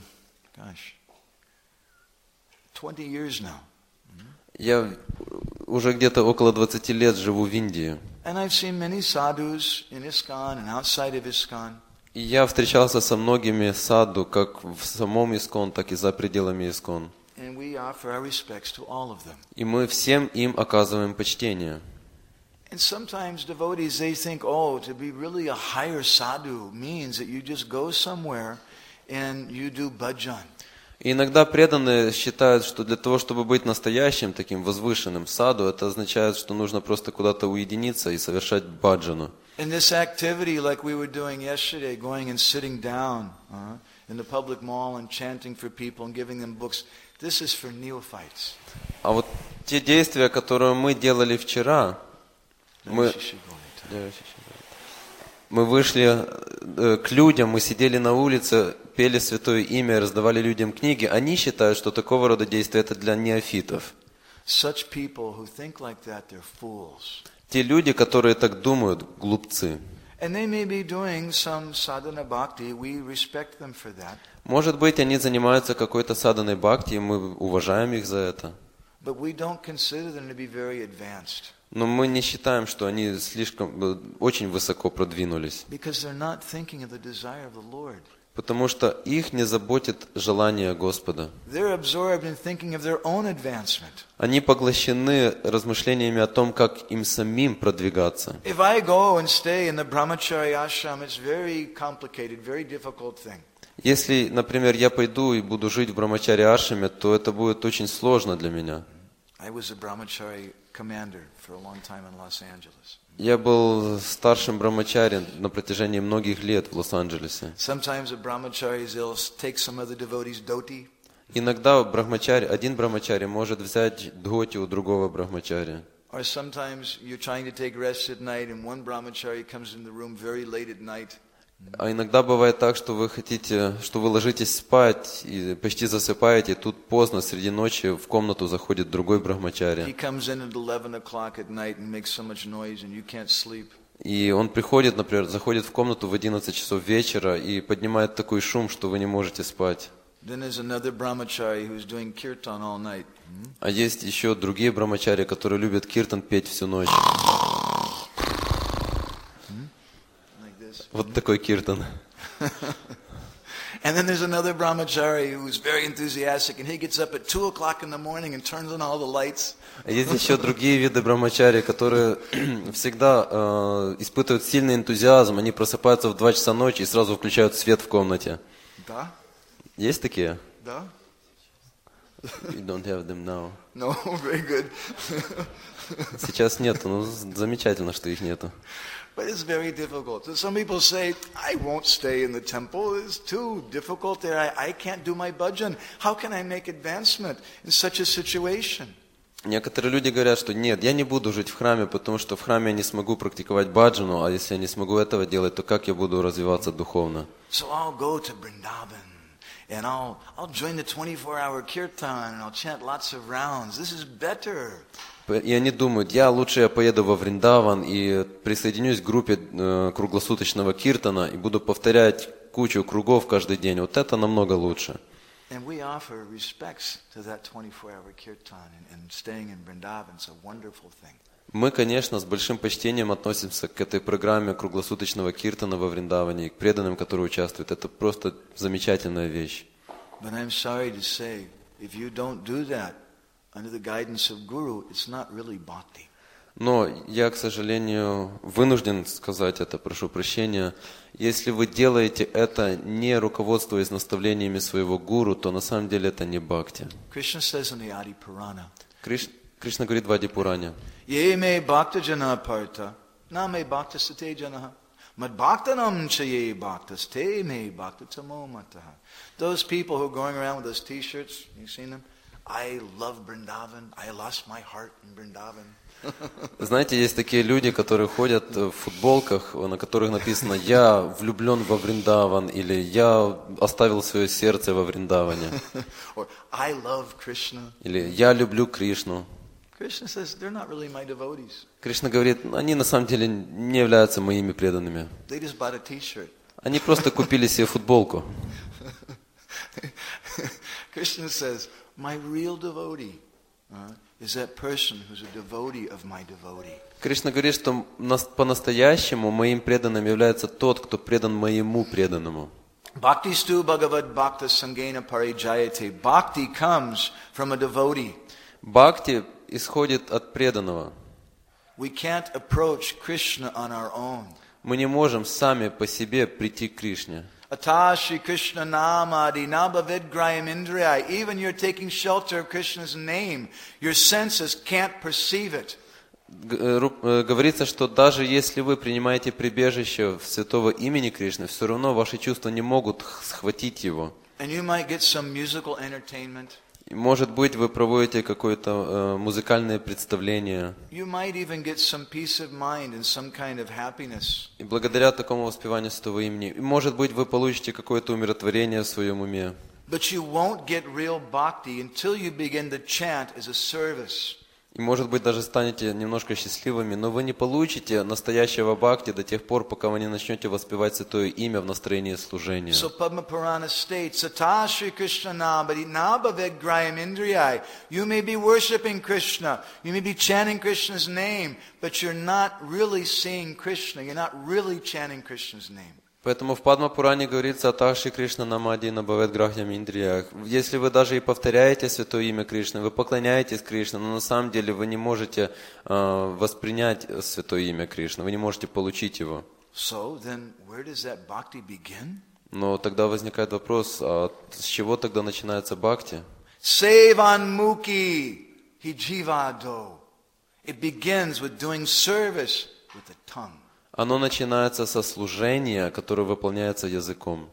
[SPEAKER 1] 20 years now.
[SPEAKER 2] Я уже где-то около 20 лет живу в Индии.
[SPEAKER 1] And I've seen many sadhus in ISKCON and outside of ISKCON.
[SPEAKER 2] И я встречался со многими саду, как в самом ИСККОН, так и за пределами ИСККОН.
[SPEAKER 1] And we offer our respects to all of them.
[SPEAKER 2] И мы всем им оказываем почтение.
[SPEAKER 1] And sometimes devotees, they think, oh, to be really a higher sadhu means that you just go somewhere and you do bhajan.
[SPEAKER 2] И иногда преданные считают, что для того, чтобы быть настоящим таким возвышенным саду, это означает, что нужно просто куда-то уединиться и совершать баджану.
[SPEAKER 1] In this activity, like we were doing yesterday, going and sitting down in the public mall and chanting for people and giving them books, this is for neophytes.
[SPEAKER 2] А вот те действия, которые мы делали вчера, мы вышли к людям, мы сидели на улице, пели святое имя и раздавали людям книги, они считают, что такого рода действия это для неофитов.
[SPEAKER 1] Such people who think like that, they're fools.
[SPEAKER 2] Те люди, которые так думают, глупцы.
[SPEAKER 1] And they may be doing some sadhana bhakti, we respect them for that.
[SPEAKER 2] Может быть, они занимаются какой-то саданой бхакти, и мы уважаем их за это.
[SPEAKER 1] But we don't consider them to be very advanced.
[SPEAKER 2] Но мы не считаем, что они очень высоко продвинулись.
[SPEAKER 1] Because they're not thinking of the desire of the Lord.
[SPEAKER 2] Потому что их не заботит желание Господа.
[SPEAKER 1] They're absorbed in thinking of their own advancement.
[SPEAKER 2] Они поглощены размышлениями о том, как им самим продвигаться.
[SPEAKER 1] If I go and stay in the brahmachari ashram, it's very complicated, very difficult thing.
[SPEAKER 2] Если, например, я пойду и буду жить в брамачари ашраме, то это будет очень сложно для меня.
[SPEAKER 1] I was a brahmachari commander for a long time in Los Angeles.
[SPEAKER 2] Я был старшим брамачари на протяжении многих лет в Лос-Анджелесе.
[SPEAKER 1] Sometimes a brahmachari will take some other devotee's dhoti.
[SPEAKER 2] Иногда один брамачари может взять дхоти у другого брамачари.
[SPEAKER 1] Or sometimes you're trying to take rest at night and one brahmachari comes in the room very late at night.
[SPEAKER 2] А иногда бывает так, что вы хотите, что вы ложитесь спать и почти засыпаете, и тут поздно среди ночи в комнату заходит другой брахмачари.
[SPEAKER 1] He comes in at 11 o'clock at night and makes so much noise and you can't sleep.
[SPEAKER 2] И он приходит, например, заходит в комнату в 11 часов вечера и поднимает такой шум, что вы не можете спать.
[SPEAKER 1] Then there's another brahmachari who's doing kirtan all night.
[SPEAKER 2] А есть еще другие брамачари, которые любят киртан петь всю ночь. Вот такой киртан.
[SPEAKER 1] And then there's another brahmachari who's very enthusiastic and he gets up at 2 o'clock in the morning and turns on all the lights.
[SPEAKER 2] Есть еще другие виды брамачари, которые всегда испытывают сильный энтузиазм. Они просыпаются в 2 часа ночи и сразу включают свет в комнате.
[SPEAKER 1] Да?
[SPEAKER 2] Есть такие?
[SPEAKER 1] Да?
[SPEAKER 2] You don't have them now.
[SPEAKER 1] No, very good.
[SPEAKER 2] Сейчас нету, но замечательно, что их нету.
[SPEAKER 1] But it's very difficult. So some people say, I won't stay in the temple. It's too difficult there. I can't do my bhajan. How can I make advancement in such a situation?
[SPEAKER 2] Некоторые люди говорят, что нет, я не буду жить в храме, потому что в храме я не смогу практиковать баджану, а если я не смогу этого делать, то как я буду развиваться духовно?
[SPEAKER 1] So I'll go to Vrindavan and I'll join the 24-hour kirtan and I'll chant lots of rounds. This is better.
[SPEAKER 2] И они думают, лучше я поеду во Вриндаван и присоединюсь к группе круглосуточного киртана и буду повторять кучу кругов каждый день. Вот это намного лучше.
[SPEAKER 1] And we offer respects to that 24-hour kirtan and staying in Vrindavan. It's a wonderful thing.
[SPEAKER 2] Мы, конечно, с большим почтением относимся к этой программе круглосуточного киртана во Вриндаване и к преданным, которые участвуют. Это просто замечательная вещь.
[SPEAKER 1] But I'm sorry to say, if you don't do that under the guidance of Guru, it's not really bhakti.
[SPEAKER 2] Но я, к сожалению, вынужден сказать это, прошу прощения. Если вы делаете это, не руководствуясь наставлениями своего гуру, то на самом деле это не бхакти.
[SPEAKER 1] Krishna says in the Adi Purana,
[SPEAKER 2] Кришна говорит в Ади Пуране:
[SPEAKER 1] Ye me bhakta jana parta, na me bhakta sate janaha, mad bhaktanam chaye bhaktas te me bhakta tamo mataha. Those people who are going around with those t-shirts, you've seen them? I love Vrindavan, I lost my heart in Vrindavan.
[SPEAKER 2] Знаете, есть такие люди, которые ходят в футболках, на которых написано «Я влюблен во Вриндаван» или «Я оставил свое сердце во Вриндаване»
[SPEAKER 1] Or I love Krishna.
[SPEAKER 2] или «Я люблю Кришну».
[SPEAKER 1] Krishna says they're not really my devotees.
[SPEAKER 2] Кришна говорит, они на самом деле не являются моими преданными.
[SPEAKER 1] They just bought a t-shirt.
[SPEAKER 2] Они просто купили себе футболку.
[SPEAKER 1] Krishna says, my real devotee is that person who's a devotee of my devotee.
[SPEAKER 2] Кришна говорит, что по-настоящему моим преданным является тот, кто предан моему преданному.
[SPEAKER 1] Bhakti stu bhagavad bhakta sangena parijayate. Bhakti comes from a devotee.
[SPEAKER 2] Бхакти исходит от преданного.
[SPEAKER 1] We can't approach Krishna on our own.
[SPEAKER 2] Мы не можем сами по себе прийти к Кришне.
[SPEAKER 1] Ata Shri Krishna namadi nabhavid grayam indriyai. Even you're taking shelter of Krishna's name, your senses can't perceive it.
[SPEAKER 2] Говорится, что даже если вы принимаете прибежище в святого имени Кришны, все равно ваши чувства не могут схватить его.
[SPEAKER 1] And you might get some musical entertainment.
[SPEAKER 2] Может быть, вы проводите какое-то музыкальное представление.
[SPEAKER 1] You might even get some peace of mind and some kind of happiness.
[SPEAKER 2] И благодаря такому воспеванию святого имени, может быть, вы получите какое-то умиротворение в своем уме.
[SPEAKER 1] But you won't get real bhakti until you begin to chant as a service.
[SPEAKER 2] И, может быть, даже станете немножко счастливыми, но вы не получите настоящего бхакти до тех пор, пока вы не начнете воспевать святое имя в настроении служения.
[SPEAKER 1] So Padma Purana states, Sata Shri Krishna nabhaved grayam indriyai. You may be worshipping Krishna, you may be chanting Krishna's name, but you're not really seeing Krishna, you're not really chanting Krishna's name.
[SPEAKER 2] Поэтому в Падма Пуране говорится «Аташи Кришна намади набавет грахьям индриях». Если вы даже и повторяете святое имя Кришны, вы поклоняетесь Кришне, но на самом деле вы не можете воспринять святое имя Кришны, вы не можете получить его.
[SPEAKER 1] So then, where does that bhakti begin?
[SPEAKER 2] Но тогда возникает вопрос, а с чего тогда начинается бхакти?
[SPEAKER 1] Sevanmukhi hijivado. It begins with doing service with the tongue.
[SPEAKER 2] Оно начинается со служения, которое выполняется языком.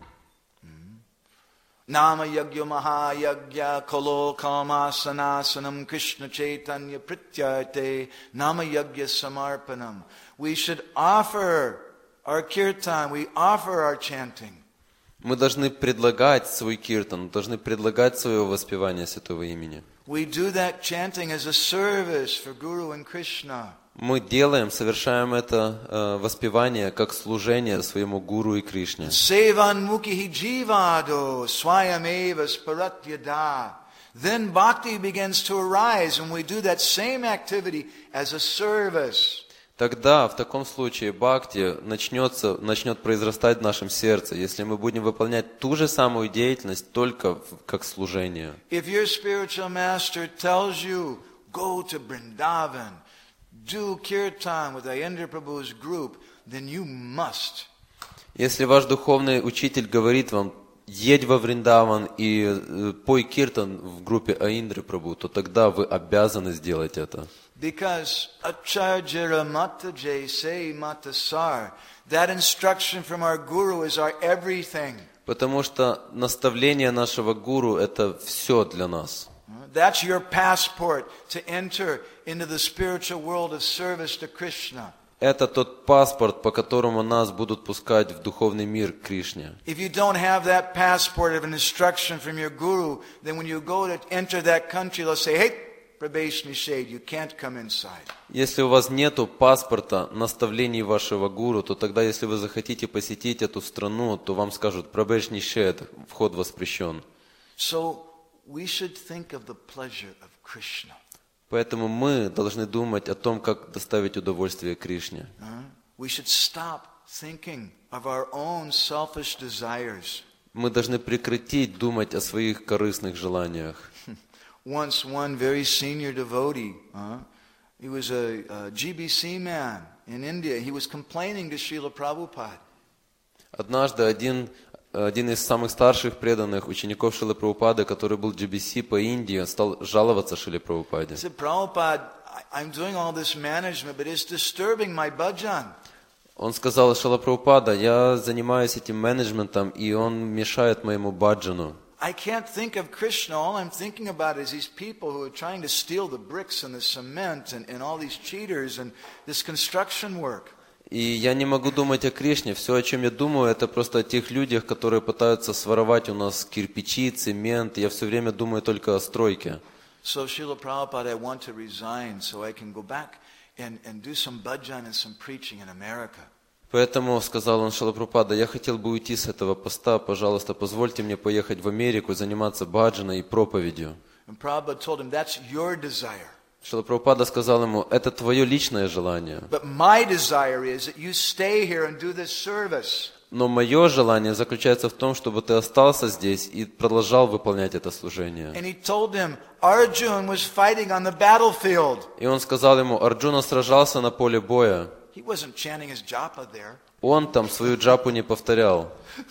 [SPEAKER 1] Nama yagya maha yagya kalo kama sanasanam Krishna chaitanya prityate nama yagya samarpanam. We should offer our kirtan, we offer our chanting.
[SPEAKER 2] Мы должны предлагать свой киртан, должны предлагать свое воспевание святого имени.
[SPEAKER 1] We do that chanting as a service for Guru and Krishna.
[SPEAKER 2] Мы совершаем это воспевание как служение своему гуру и Кришне.
[SPEAKER 1] Sevanmukhi jivado swayameva sparatyada. Then bhakti begins to arise and we do that same activity as a service.
[SPEAKER 2] Тогда, в таком случае, бхакти начнет произрастать в нашем сердце, если мы будем выполнять ту же самую деятельность, только как служение.
[SPEAKER 1] If your spiritual master tells you, go to Vrindavan, do kirtan with Ayendra Prabhu's group, then you must.
[SPEAKER 2] Если ваш духовный учитель говорит вам, едь во Вриндаван и пой киртан в группе Аиндры Прабху, то тогда вы обязаны сделать это.
[SPEAKER 1] Because acharjara mata jay say mata sar, that instruction from our guru is our everything.
[SPEAKER 2] Потому что наставление нашего гуру – это все для нас.
[SPEAKER 1] That's your passport to enter into the spiritual world of service to Krishna.
[SPEAKER 2] Это тот паспорт, по которому нас будут пускать в духовный мир к Кришне.
[SPEAKER 1] If you don't have that passport of an instruction from your guru, then when you go to enter that country, they'll say, hey, Prabesh Nished, you can't come inside.
[SPEAKER 2] Если у вас нету паспорта наставлений вашего гуру, то тогда, если вы захотите посетить эту страну, то вам скажут, Прабеш Нишед, вход воспрещен.
[SPEAKER 1] So we should think of the pleasure of Krishna.
[SPEAKER 2] Поэтому мы должны думать о том, как доставить удовольствие Кришне.
[SPEAKER 1] We should stop thinking of our own selfish desires.
[SPEAKER 2] Мы должны прекратить думать о своих корыстных желаниях.
[SPEAKER 1] Once one very senior devotee, he was a GBC man in India. He was complaining to Srila Prabhupada.
[SPEAKER 2] Однажды один из самых старших преданных учеников Шрилы Прабхупады, который был GBC по Индии, стал жаловаться Шриле Прабхупаде.
[SPEAKER 1] He said, Prabhupada, I'm doing all this management, but it's disturbing my bhajan.
[SPEAKER 2] Он сказал, Шрила Прабхупада, я занимаюсь этим менеджментом, и он мешает моему баджану.
[SPEAKER 1] I can't think of Krishna. All I'm thinking about is these people who are trying to steal the bricks and the cement and all these cheaters and this construction work.
[SPEAKER 2] И я не могу думать о Кришне. Все, о чем я думаю, это просто о тех людях, которые пытаются своровать у нас кирпичи, цемент. Я все время думаю только о стройке.
[SPEAKER 1] So Srila Prabhupada, I want to resign so I can go back and do some bhajan and some preaching in America.
[SPEAKER 2] Поэтому, сказал он, Шрила Прабхупада, я хотел бы уйти с этого поста, пожалуйста, позвольте мне поехать в Америку и заниматься баджаной и проповедью.
[SPEAKER 1] And Prabhupada told him, that's your desire.
[SPEAKER 2] Шрила Прабхупада сказал ему, это твое личное желание.
[SPEAKER 1] But my desire is that you stay here and do this service.
[SPEAKER 2] Но мое желание заключается в том, чтобы ты остался здесь и продолжал выполнять это служение.
[SPEAKER 1] And he told him, Arjun was fighting on the battlefield.
[SPEAKER 2] И он сказал ему, Арджуна сражался на поле боя.
[SPEAKER 1] He wasn't chanting his japa there.
[SPEAKER 2] Он там свою джапу не повторял.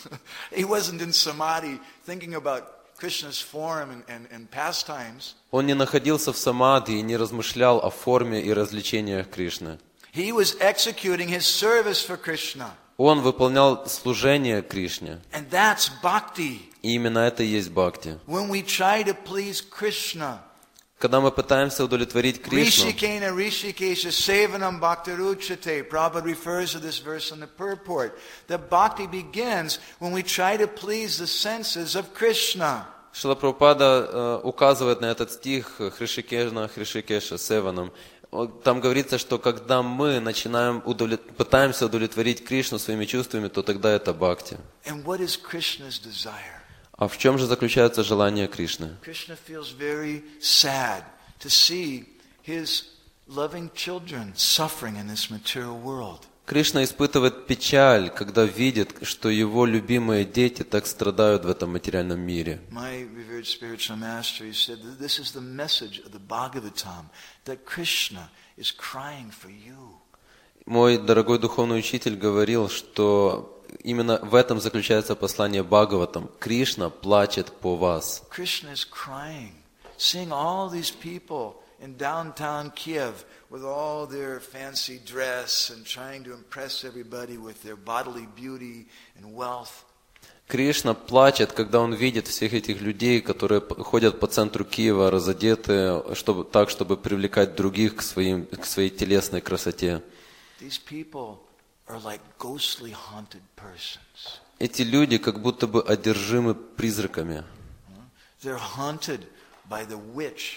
[SPEAKER 1] He wasn't in samadhi thinking about Krishna's form and pastimes.
[SPEAKER 2] Он не находился в самадхи и не размышлял о форме и развлечениях Кришны.
[SPEAKER 1] He was executing his service for Krishna.
[SPEAKER 2] Он выполнял служение Кришне.
[SPEAKER 1] And that's bhakti.
[SPEAKER 2] И именно это и есть бхакти.
[SPEAKER 1] When we try to please Krishna,
[SPEAKER 2] Когда мы пытаемся удовлетворить Кришну,
[SPEAKER 1] Rishikena Rishikesha Sevanam Bhaktaruchate. Prabhupada refers to this verse in the purport. That bhakti begins when we try to please the senses of Krishna.
[SPEAKER 2] Шрила Прабхупада указывает на этот стих Хришикешна, Хришикеша, Севанам. Там говорится, что когда мы начинаем пытаемся удовлетворить Кришну своими чувствами, то тогда это бхакти.
[SPEAKER 1] And what is Krishna's desire?
[SPEAKER 2] А в чем же заключается желание Кришны?
[SPEAKER 1] Krishna feels very sad to see his loving children suffering in this material world.
[SPEAKER 2] Кришна испытывает печаль, когда видит, что его любимые дети так страдают в этом материальном мире.
[SPEAKER 1] My revered spiritual master, he said that this is the message of the Bhagavatam, that Krishna is crying for you.
[SPEAKER 2] Мой дорогой духовный учитель говорил, что именно в этом заключается послание Бхагаватам. Кришна плачет по вас.
[SPEAKER 1] Krishna is crying, seeing all these people in downtown Kiev with all their fancy dress and trying to impress everybody with their bodily beauty and wealth.
[SPEAKER 2] Кришна плачет, когда он видит всех этих людей, которые ходят по центру Киева, разодетые, чтобы привлекать других к своей телесной красоте.
[SPEAKER 1] These people are like ghostly haunted persons.
[SPEAKER 2] Эти люди как будто бы одержимы призраками.
[SPEAKER 1] They're haunted by the witch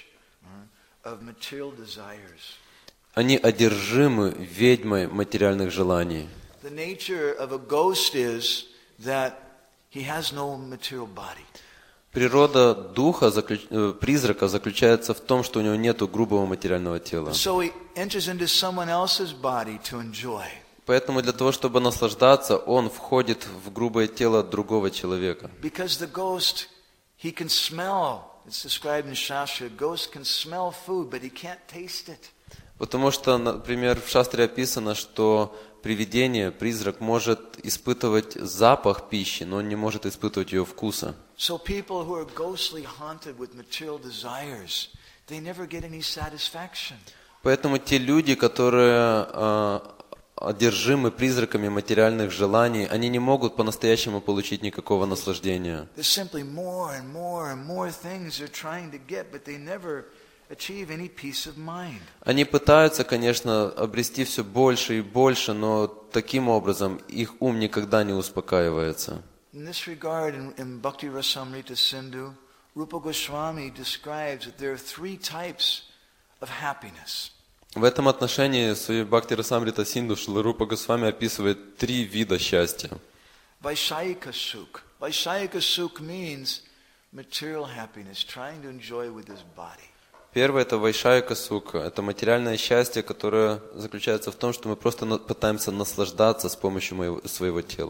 [SPEAKER 1] of material desires.
[SPEAKER 2] Они одержимы ведьмой материальных желаний.
[SPEAKER 1] The nature of a ghost is that he has no material body.
[SPEAKER 2] Природа духа, призрака заключается в том, что у него нет грубого материального тела.
[SPEAKER 1] So he enters into someone else's body to enjoy.
[SPEAKER 2] Поэтому для того, чтобы наслаждаться, он входит в грубое тело другого человека.
[SPEAKER 1] Because the ghost, he can smell. It's described in Shastra. Ghost can smell food, but he can't taste it.
[SPEAKER 2] Потому что, например, в Шастре описано, что привидение, призрак может испытывать запах пищи, но он не может испытывать ее вкуса.
[SPEAKER 1] So people who are ghostly haunted with material desires, they never get any satisfaction.
[SPEAKER 2] Поэтому те люди, которые одержимы призраками материальных желаний, они не могут по-настоящему получить никакого наслаждения.
[SPEAKER 1] There's simply more and more and more things they're trying to get, but they never achieve any peace of mind.
[SPEAKER 2] Они пытаются, конечно, обрести все больше и больше, но таким образом их ум никогда не успокаивается.
[SPEAKER 1] In this regard, in Bhakti Rasamrita Sindhu, Rupa Goswami describes that there are three types of happiness.
[SPEAKER 2] В этом отношении в своей Бхакти Расамрита Синду Шрила Рупа Госвами описывает 3 вида счастья.
[SPEAKER 1] Vaishayika Sukh. Vaishayika Sukh means material happiness, trying to enjoy with his body.
[SPEAKER 2] Первое – это вайшайка сука. Это материальное счастье, которое заключается в том, что мы просто пытаемся наслаждаться с помощью своего тела.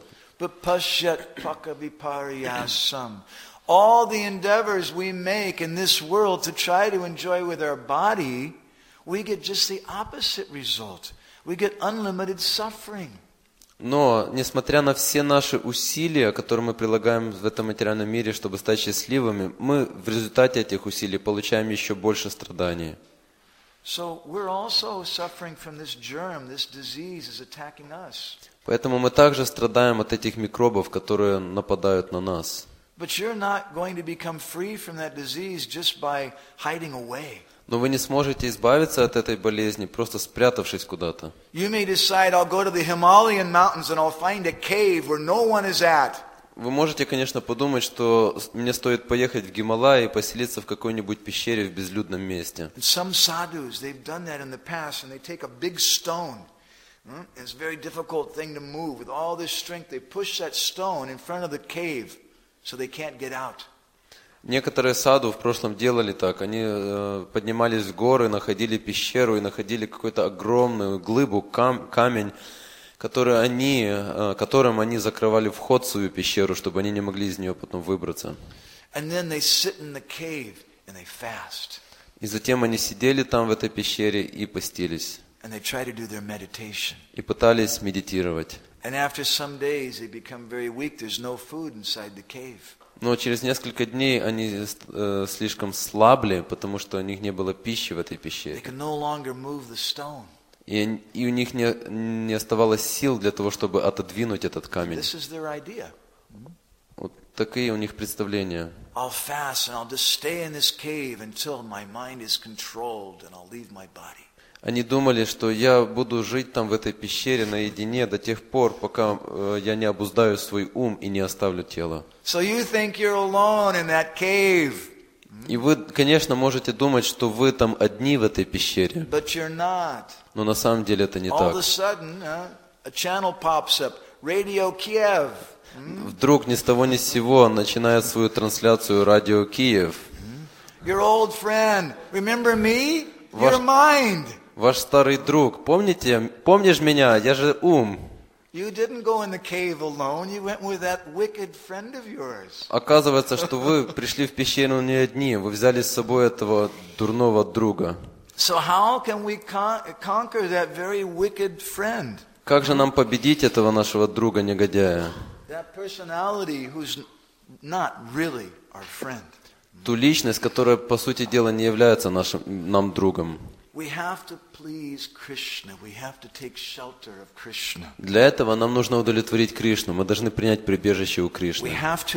[SPEAKER 1] All the endeavors we make in this world to try to enjoy with our body, we get just the opposite result. We get unlimited suffering.
[SPEAKER 2] Но, несмотря на все наши усилия, которые мы прилагаем в этом материальном мире, чтобы стать счастливыми, мы в результате этих усилий получаем еще больше страданий. Поэтому мы также страдаем от этих микробов, которые нападают на нас. Но вы не сможете избавиться от этой болезни, просто спрятавшись куда-то. Вы можете, конечно, подумать, что мне стоит поехать в Гималай и поселиться в какой-нибудь пещере в безлюдном месте.
[SPEAKER 1] It's a very difficult thing to move. With all this strength, they push that stone in front of the cave, so they can't get out.
[SPEAKER 2] Некоторые саду в прошлом делали так. Они поднимались в горы, находили пещеру и находили какую-то огромную глыбу, камень, которым они закрывали вход в свою пещеру, чтобы они не могли из нее потом выбраться.
[SPEAKER 1] And then they sit in the cave and they fast.
[SPEAKER 2] И затем они сидели там в этой пещере и постились.
[SPEAKER 1] And they try to do their meditation.
[SPEAKER 2] И пытались медитировать.
[SPEAKER 1] And after some days they become very weak. There's no food inside the cave.
[SPEAKER 2] Но через несколько дней они слишком слабли, потому что у них не было пищи в этой пещере.
[SPEAKER 1] They can no longer move the stone.
[SPEAKER 2] И у них не оставалось сил для того, чтобы отодвинуть этот камень.
[SPEAKER 1] This is their idea.
[SPEAKER 2] Вот такие у них представления.
[SPEAKER 1] I'll fast and I'll just stay in this cave until my mind is controlled and I'll leave my body.
[SPEAKER 2] Они думали, что я буду жить там в этой пещере наедине до тех пор, пока я не обуздаю свой ум и не оставлю тело.
[SPEAKER 1] So you think you're alone in that cave.
[SPEAKER 2] И вы, конечно, можете думать, что вы там одни в этой пещере.
[SPEAKER 1] But you're not.
[SPEAKER 2] Но на самом деле это не
[SPEAKER 1] All
[SPEAKER 2] так.
[SPEAKER 1] of a sudden, a channel pops up. Radio Kiev.
[SPEAKER 2] Вдруг ни с того ни с сего начинает свою трансляцию радио Киев.
[SPEAKER 1] Your old friend, remember me? Your mind.
[SPEAKER 2] Ваш старый друг, помнишь меня? Я же ум.
[SPEAKER 1] You didn't go in the cave alone. You went with that wicked friend of yours.
[SPEAKER 2] Оказывается, что вы пришли в пещеру не одни, вы взяли с собой этого дурного друга.
[SPEAKER 1] So how can we conquer that very wicked friend?
[SPEAKER 2] Как же нам победить этого нашего друга-негодяя?
[SPEAKER 1] That personality who's not really our friend.
[SPEAKER 2] Ту личность, которая, по сути дела, не является нам другом. Для этого нам нужно удовлетворить Кришну. Мы должны принять прибежище у Кришны.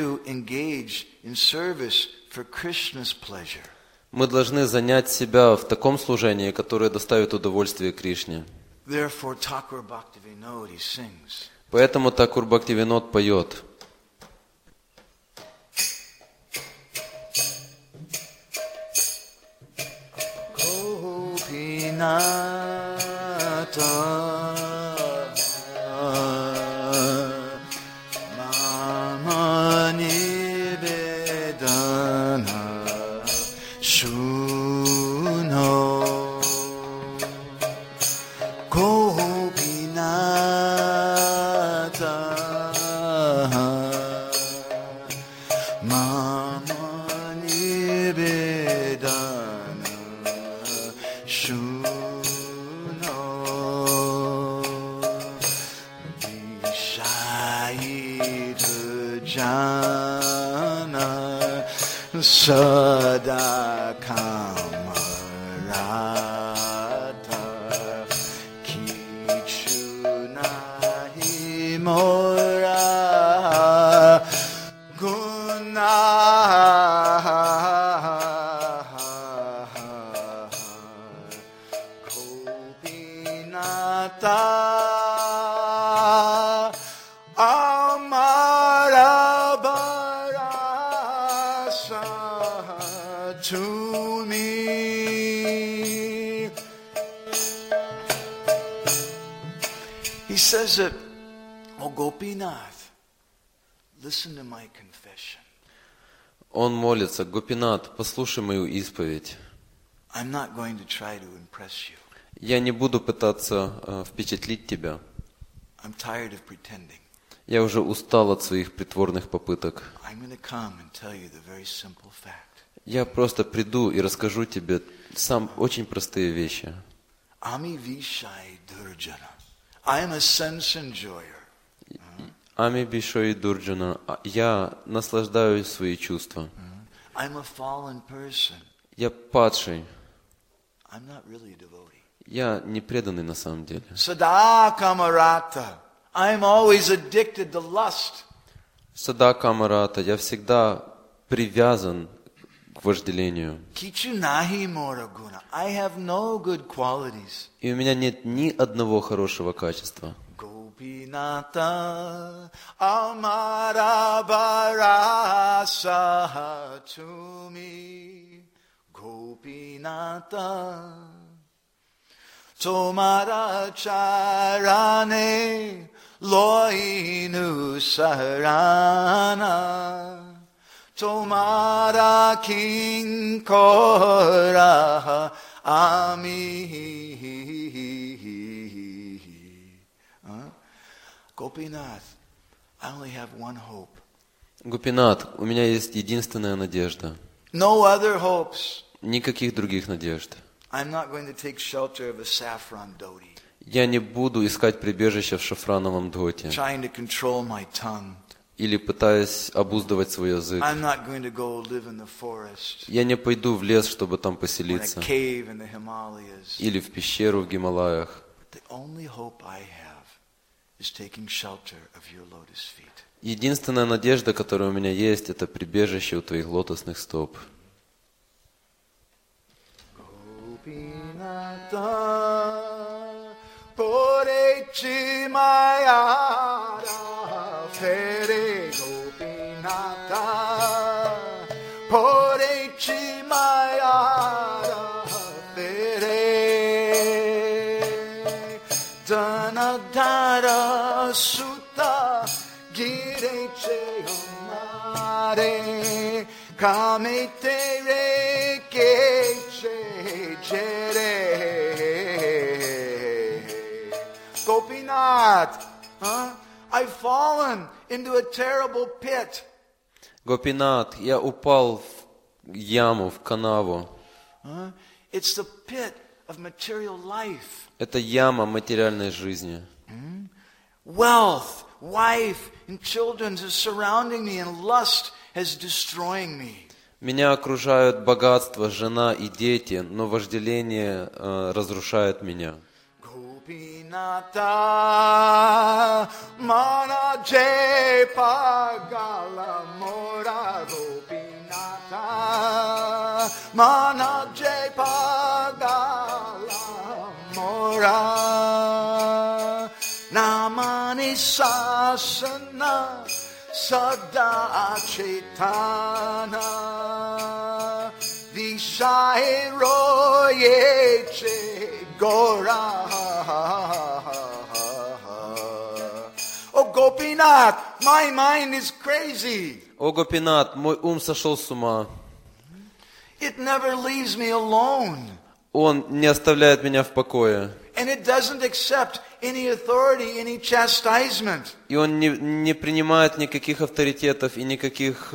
[SPEAKER 2] Мы должны занять себя в таком служении, которое доставит удовольствие Кришне. Поэтому Такур Бхактивинод поет.
[SPEAKER 1] Mama Nivedana Shuno Gopinata Mama Nivedana Shuno Jana Sada Kamarata Kichu Gopinata Amara Barasa to me. He says that, oh Gopinath, listen to my confession.
[SPEAKER 2] Он молится: Гопинат, послушай мою исповедь.
[SPEAKER 1] I'm not going to try to impress you.
[SPEAKER 2] Я не буду пытаться впечатлить тебя.
[SPEAKER 1] I'm tired of pretending.
[SPEAKER 2] Я уже устал от своих притворных попыток.
[SPEAKER 1] I'm going to come and tell you the very simple fact.
[SPEAKER 2] Я просто приду и расскажу тебе очень простые вещи.
[SPEAKER 1] Ami Vishai Durjana. I am a sense enjoyer.
[SPEAKER 2] Ами Бишой Дурджана, я наслаждаюсь свои чувства.
[SPEAKER 1] I'm a fallen person.
[SPEAKER 2] Я падший.
[SPEAKER 1] I'm not really a devotee.
[SPEAKER 2] Я не преданный на самом деле.
[SPEAKER 1] Sada Kamarata. I'm always addicted to lust.
[SPEAKER 2] Сада Камарата, я всегда привязан к вожделению.
[SPEAKER 1] Kichu nahi mora guna. I have no good qualities.
[SPEAKER 2] И у меня нет ни одного хорошего качества.
[SPEAKER 1] Gopinata Amara Barasa to me. Gopinata Tomara Charane Loinu Sarana Tomara Kinkora Ami. Gopinath, I only have one hope.
[SPEAKER 2] Гопинат, у меня есть единственная надежда.
[SPEAKER 1] No other hopes.
[SPEAKER 2] Никаких других надежд.
[SPEAKER 1] I'm not going to take shelter of a saffron dhoti,
[SPEAKER 2] Я не буду искать прибежище в шафрановом дхоте
[SPEAKER 1] trying to control my tongue.
[SPEAKER 2] или пытаясь обуздывать свой язык.
[SPEAKER 1] I'm not going to go live in the forest,
[SPEAKER 2] Я не пойду в лес, чтобы там
[SPEAKER 1] or in a
[SPEAKER 2] поселиться,
[SPEAKER 1] cave in the Himalayas.
[SPEAKER 2] или в пещеру в Гималаях.
[SPEAKER 1] The only hope I have is taking shelter of your lotus feet.
[SPEAKER 2] Единственная надежда, которая у меня есть, это прибежище у твоих лотосных стоп.
[SPEAKER 1] Gopinata Porechi Mayara Fere Gopinata Porechi Mayara Fere Danadara Sutta Gireche Amare Kamete Rekeche Jere. Gopinath, I've fallen into a terrible pit.
[SPEAKER 2] Гопинат, я упал в яму, в канаву.
[SPEAKER 1] It's the pit of material life.
[SPEAKER 2] Это яма материальной жизни.
[SPEAKER 1] Wealth, wife, and children is surrounding me, and lust is destroying me.
[SPEAKER 2] Меня окружают богатство, жена и дети, но вожделение разрушает меня.
[SPEAKER 1] Gopinata mana je pagala mora Gopinata mana je pagala mora namani sasana sada chaitana vishai royeche gora. Oh Gopinath, my mind is crazy.
[SPEAKER 2] О, Гопинат, мой ум сошел с ума.
[SPEAKER 1] It never leaves me alone.
[SPEAKER 2] Он не оставляет меня в покое.
[SPEAKER 1] And it doesn't accept any authority, any chastisement.
[SPEAKER 2] И он не принимает никаких авторитетов и никаких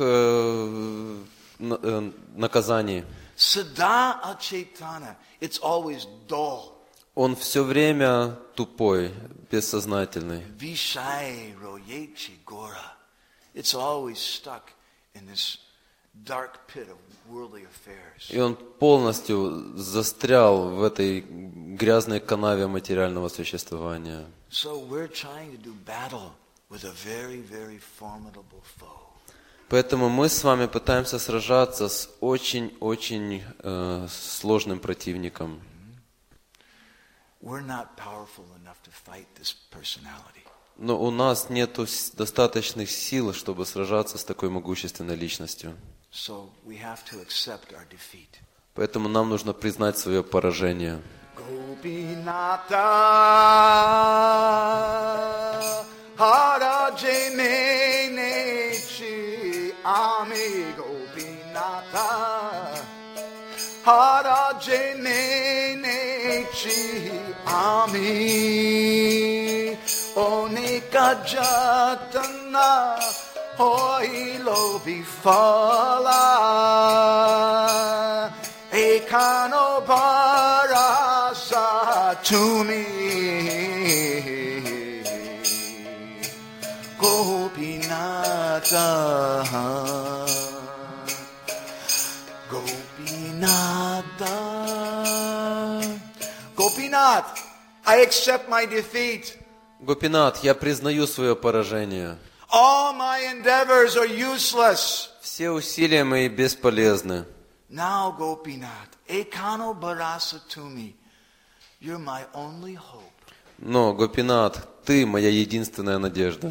[SPEAKER 2] наказаний.
[SPEAKER 1] Sada achaitana, it's always dull.
[SPEAKER 2] Он все время тупой, бессознательный.
[SPEAKER 1] Vishai royechi gora. It's always stuck in this dark pit of worldly affairs.
[SPEAKER 2] И он полностью застрял в этой грязной канаве материального существования.
[SPEAKER 1] So we're trying to do battle with a very, very formidable foe.
[SPEAKER 2] Поэтому мы с вами пытаемся сражаться с очень-очень сложным противником.
[SPEAKER 1] we're not powerful enough to fight this personality.
[SPEAKER 2] Но у нас нет достаточных сил, чтобы сражаться с такой могущественной личностью.
[SPEAKER 1] So we have to accept our defeat.
[SPEAKER 2] Поэтому нам нужно признать свое поражение.
[SPEAKER 1] Gopinata Haraje Menechi Ami Gopinata Haraje Menechi Ami Onika Jatana Hoilo Bifala Ekano Parasa to me Gopinata Gopinata Gopinath, I accept my defeat.
[SPEAKER 2] Гопинат, я признаю свое поражение.
[SPEAKER 1] All my endeavors are useless.
[SPEAKER 2] Все усилия мои бесполезны.
[SPEAKER 1] Now, Gopinath, Ekano Barasa to me, you're my only hope.
[SPEAKER 2] Но, Гопинат, ты моя единственная надежда.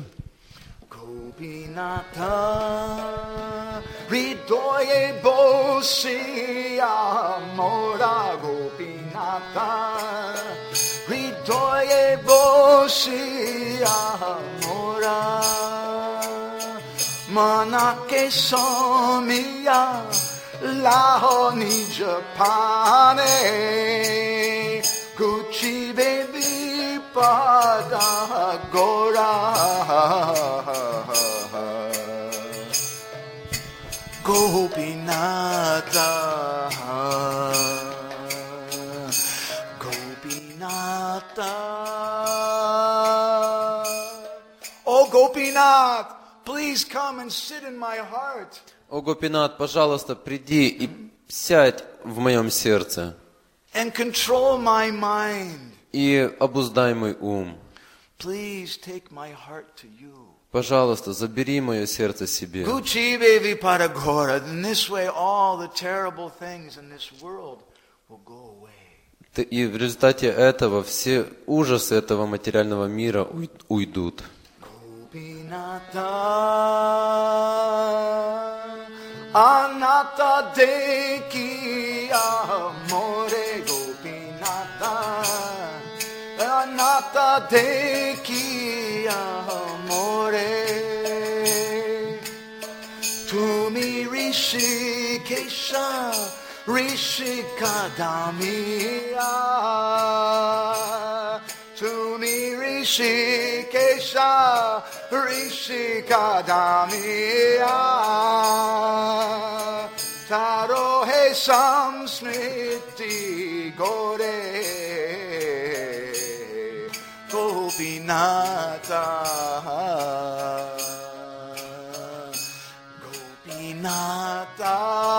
[SPEAKER 1] Gopinatha, Ridoye Bosi Amora Gopinatha, Ridoye Bosi Amora, Manake Somiya. Laho Nija Pane Gucci baby pada gora Gopinatha Gopinatha Oh Gopinath, please come and sit in my heart.
[SPEAKER 2] О, Гопинат, пожалуйста, приди и сядь в моем сердце.
[SPEAKER 1] And control my mind.
[SPEAKER 2] И обуздай мой ум.
[SPEAKER 1] Please take my heart to you.
[SPEAKER 2] Пожалуйста, забери мое сердце себе.
[SPEAKER 1] Gucci baby paragora. In this way, all the terrible things in this world will go away.
[SPEAKER 2] И в результате этого все ужасы этого материального мира уйдут.
[SPEAKER 1] Anata deki amore Gopinatha Anata deki amore Tumi Rishikesha Rishikadamiya Tumi Rishikesha Rishikadamiya Taro he samsmriti gore Gopinatha Gopinatha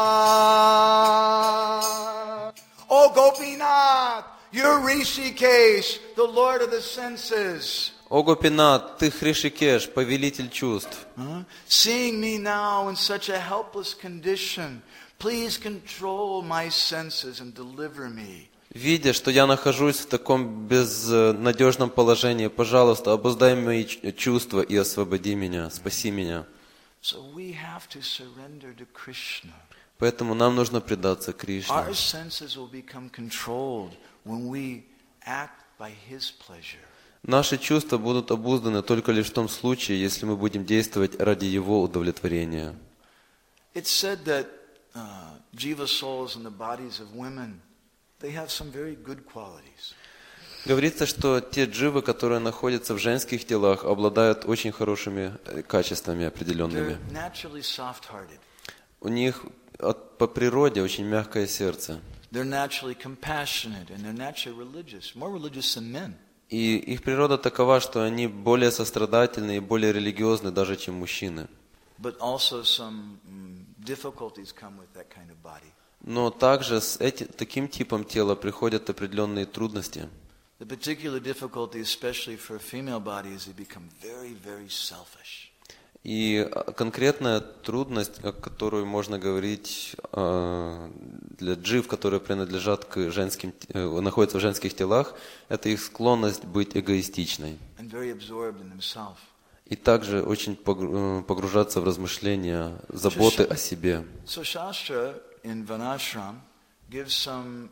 [SPEAKER 1] Oh Gopinath, you're Rishikesh, the Lord of the senses.
[SPEAKER 2] О, Гопинат, ты Хришикеш, повелитель чувств.
[SPEAKER 1] Seeing me now in such a helpless condition, please control my senses and deliver me.
[SPEAKER 2] Видя, что я нахожусь в таком безнадежном положении, пожалуйста, обуздай мои чувства и освободи меня, спаси меня.
[SPEAKER 1] So we have to surrender to Krishna.
[SPEAKER 2] Поэтому нам нужно предаться Кришне.
[SPEAKER 1] Our senses will become controlled when we act by His pleasure.
[SPEAKER 2] Наши чувства будут обузданы только лишь в том случае, если мы будем действовать ради Его удовлетворения.
[SPEAKER 1] It's said that jiva souls in the bodies of women, they have some very good qualities.
[SPEAKER 2] Говорится, что те дживы, которые находятся в женских телах, обладают очень хорошими качествами определенными.
[SPEAKER 1] They're naturally soft-hearted.
[SPEAKER 2] У них по природе очень мягкое сердце.
[SPEAKER 1] They're naturally compassionate and they're naturally religious, more religious than men.
[SPEAKER 2] И их природа такова, что они более сострадательны и более религиозны даже, чем мужчины.
[SPEAKER 1] But also some difficulties come with that kind of body.
[SPEAKER 2] Но также с таким типом тела приходят определенные трудности.
[SPEAKER 1] The particular difficulty, especially for a female body, is they become very, very selfish.
[SPEAKER 2] И конкретная трудность, о которой можно говорить для джив, которые принадлежат к женским, находятся в женских телах, это их склонность быть эгоистичной.
[SPEAKER 1] and very absorbed in themselves.
[SPEAKER 2] И также очень погружаться в размышления, заботы о себе.
[SPEAKER 1] So Shastra in Varnashram gives some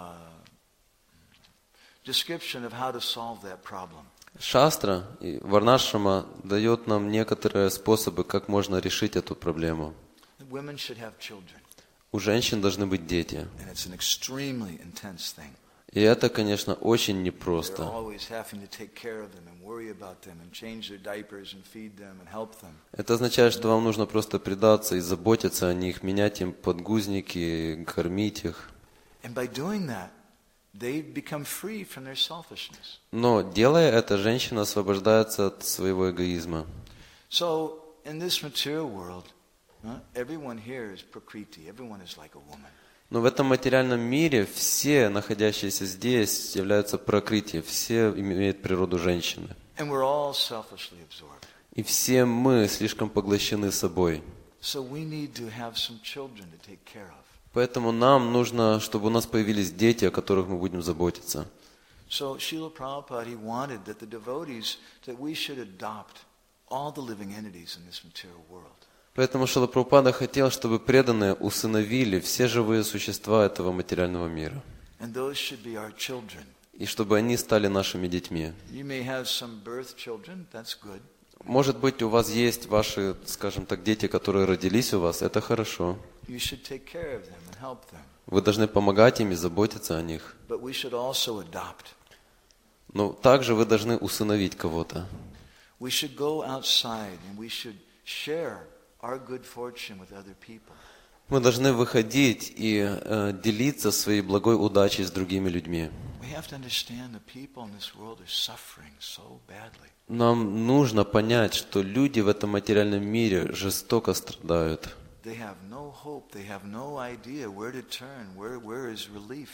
[SPEAKER 1] description of how to solve that problem.
[SPEAKER 2] Шастра и Варнашрама дает нам некоторые способы, как можно решить эту проблему.
[SPEAKER 1] Women should have children,
[SPEAKER 2] У женщин должны быть дети.
[SPEAKER 1] and it's an extremely intense thing.
[SPEAKER 2] И это, конечно, очень
[SPEAKER 1] They're
[SPEAKER 2] непросто.
[SPEAKER 1] always having to take care of them and worry about them and change their diapers and feed them and help them.
[SPEAKER 2] Это означает, что вам нужно просто предаться и заботиться о них, менять им подгузники, кормить их.
[SPEAKER 1] And by doing that, they become free from their selfishness.
[SPEAKER 2] Но, делая это, женщина освобождается от своего эгоизма.
[SPEAKER 1] So, in this material world, everyone here is Prakriti. Everyone is like a woman.
[SPEAKER 2] Но в этом материальном мире все, находящиеся здесь, являются пракрити, все имеют природу женщины.
[SPEAKER 1] And we're all selfishly absorbed.
[SPEAKER 2] И все мы слишком поглощены собой.
[SPEAKER 1] So we need to have some children to take care of.
[SPEAKER 2] Поэтому нам нужно, чтобы у нас появились дети, о которых мы будем заботиться.
[SPEAKER 1] So Srila Prabhupada, he wanted that the devotees, that we should adopt all the living entities in this material world.
[SPEAKER 2] Поэтому Шрила Прабхупада хотел, чтобы преданные усыновили все живые существа этого материального мира.
[SPEAKER 1] And those should be our children.
[SPEAKER 2] И чтобы они стали нашими детьми.
[SPEAKER 1] You may have some birth children, that's good.
[SPEAKER 2] Может быть, у вас есть ваши, скажем так, дети, которые родились у вас, это хорошо.
[SPEAKER 1] You should take care of them and help them.
[SPEAKER 2] Вы должны помогать им и заботиться о них.
[SPEAKER 1] But we should also adopt.
[SPEAKER 2] Но также вы должны усыновить кого-то.
[SPEAKER 1] We should go outside and we should share our good fortune with other people.
[SPEAKER 2] Мы должны выходить и делиться своей благой удачей с другими людьми.
[SPEAKER 1] We have to understand the people in this world are suffering so badly.
[SPEAKER 2] Нам нужно понять, что люди в этом материальном мире жестоко страдают.
[SPEAKER 1] They have no hope, they have no idea where to turn, where is relief.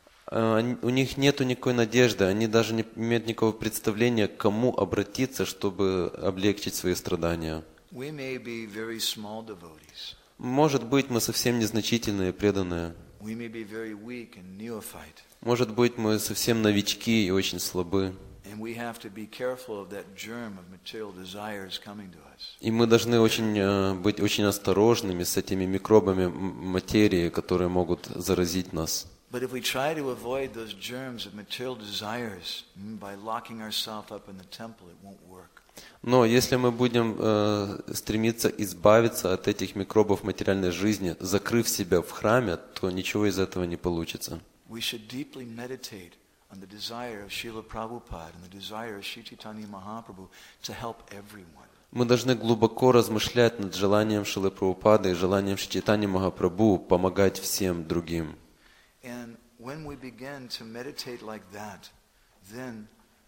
[SPEAKER 2] У них нет никакой надежды, они даже не имеют никакого представления, к кому обратиться, чтобы облегчить свои страдания.
[SPEAKER 1] We may be very small devotees.
[SPEAKER 2] Может быть, мы совсем незначительные, преданные.
[SPEAKER 1] We may be very weak and neophyte.
[SPEAKER 2] Может быть, мы совсем новички и очень слабы.
[SPEAKER 1] And we have to be careful of that germ of material desires coming to us.
[SPEAKER 2] И мы должны быть очень осторожными с этими микробами материи, которые могут заразить нас.
[SPEAKER 1] But if we try to avoid those germs of material desires by locking ourselves up in the temple, it won't work.
[SPEAKER 2] Но если мы будем стремиться избавиться от этих микробов материальной жизни, закрыв себя в храме, то ничего из этого не получится.
[SPEAKER 1] We should deeply meditate on the desire of Srila Prabhupada and the desire of Sri Chaitanya Mahaprabhu to help everyone.
[SPEAKER 2] Мы должны глубоко размышлять над желанием Шрилы Прабхупады и желанием Шри Чайтаньи Махапрабху помогать всем другим.
[SPEAKER 1] And when we begin to meditate like that, then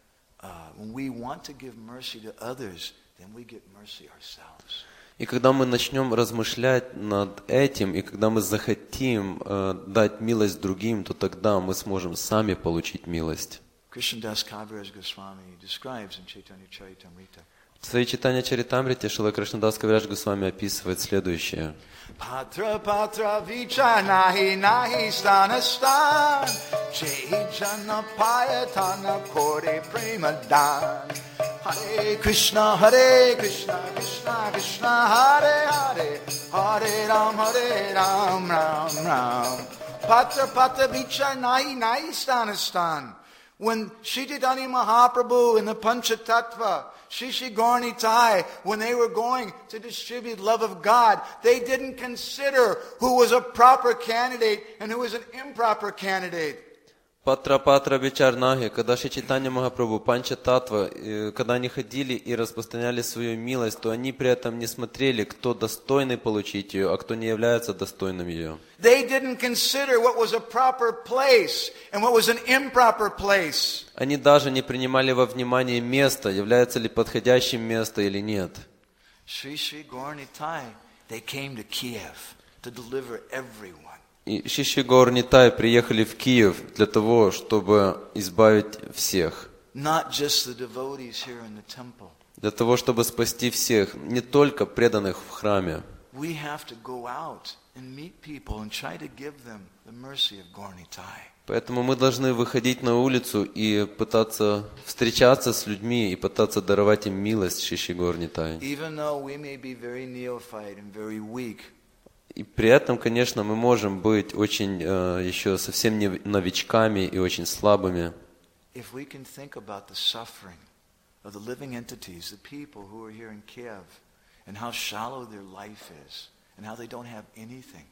[SPEAKER 1] when we want to give mercy to others, then we get mercy ourselves.
[SPEAKER 2] И когда мы начнем размышлять над этим, и когда мы захотим дать милость другим, то тогда мы сможем сами получить милость.
[SPEAKER 1] Krishnadas Kaviraj Goswami describes in Chaitanya Charitamrita.
[SPEAKER 2] В своей Чайтанья Чаритамрите Шрила Кришнадас Кавирадж Госвами описывает следующее.
[SPEAKER 1] Patra patra vicha nahi nahi stana stan Jai jana payatana kore prema dan Hare Krishna Krishna Krishna Hare Hare Hare Ram Ram Ram Patra patra vicha nahi nahi stana stan. When Sri Chaitanya Mahaprabhu and the Panchatattva, Shri Gauranitai, when they were going to distribute love of God, they didn't consider who was a proper candidate and who was an improper candidate.
[SPEAKER 2] Патра Бичарнахи, когда Шри Чайтанья Махапрабху, Панча Татва, когда они ходили и распространяли свою милость, то они при этом не смотрели, кто достойный получить ее, а кто не является достойным ее.
[SPEAKER 1] They didn't consider what was a proper place and what was an improper place.
[SPEAKER 2] Они даже не принимали во внимание место, является ли подходящим место или нет.
[SPEAKER 1] Sri Gauranitai, they came to Kiev to deliver everyone.
[SPEAKER 2] И Шиши Гаурнитай приехали в Киев для того, чтобы избавить всех.
[SPEAKER 1] Not just the devotees here in the temple.
[SPEAKER 2] Для того, чтобы спасти всех, не только преданных в храме.
[SPEAKER 1] We have to go out and meet people and try to give them the mercy of Gaur Nitai.
[SPEAKER 2] Поэтому мы должны выходить на улицу и пытаться встречаться с людьми и пытаться даровать им милость Шиши Гаур Нитай.
[SPEAKER 1] Even though we may be very neophyte and very weak,
[SPEAKER 2] И при этом, конечно, мы можем быть очень еще совсем не новичками и очень слабыми.
[SPEAKER 1] if we can think about the suffering of the living entities, the people who are here in Kiev, and how shallow their life is, and how they don't have anything.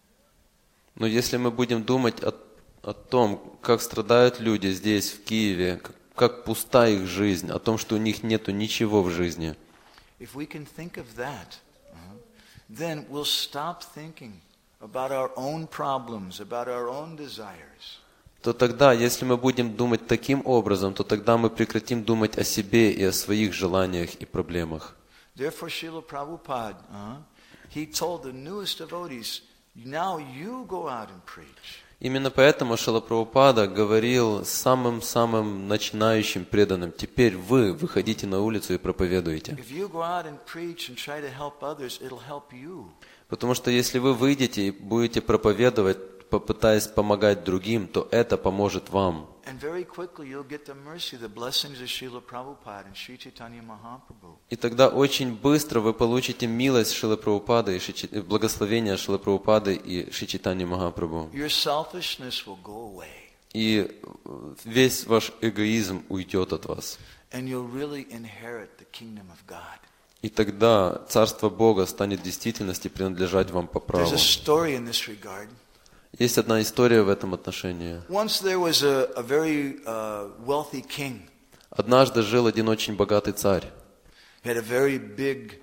[SPEAKER 2] Но если мы будем думать о том, как страдают люди здесь, в Киеве, как пуста их жизнь, о том, что у них нету ничего в жизни,
[SPEAKER 1] If we can think of that, then we'll stop thinking about our own problems, about our own desires.
[SPEAKER 2] то тогда, если мы будем думать таким образом, то тогда мы прекратим думать о себе и о своих желаниях и проблемах.
[SPEAKER 1] Therefore, Srila Prabhupada, he told the newest devotees, now you go out and preach.
[SPEAKER 2] Именно поэтому Шрила Прабхупада говорил самым-самым начинающим преданным: теперь вы выходите на улицу и проповедуете.
[SPEAKER 1] If you go out and preach and try to help others, it'll help you.
[SPEAKER 2] Потому что если вы выйдете и будете проповедовать, попытаясь помогать другим, то это поможет вам.
[SPEAKER 1] And very quickly you'll get the mercy, the blessings of Srila Prabhupada and Sri Chaitanya Mahaprabhu.
[SPEAKER 2] И тогда очень быстро вы получите милость Шрилы Прабхупады и благословение Шрилы Прабхупады и Шри Чайтаньи Махапрабху.
[SPEAKER 1] Your selfishness will go away.
[SPEAKER 2] И весь ваш эгоизм уйдет от вас.
[SPEAKER 1] And you'll really inherit the kingdom of God.
[SPEAKER 2] И тогда Царство Бога станет в действительности принадлежать вам по праву.
[SPEAKER 1] There's a story in this regard.
[SPEAKER 2] Есть одна история в этом отношении.
[SPEAKER 1] Once there was a very wealthy king.
[SPEAKER 2] Однажды жил один очень богатый царь.
[SPEAKER 1] He had a very big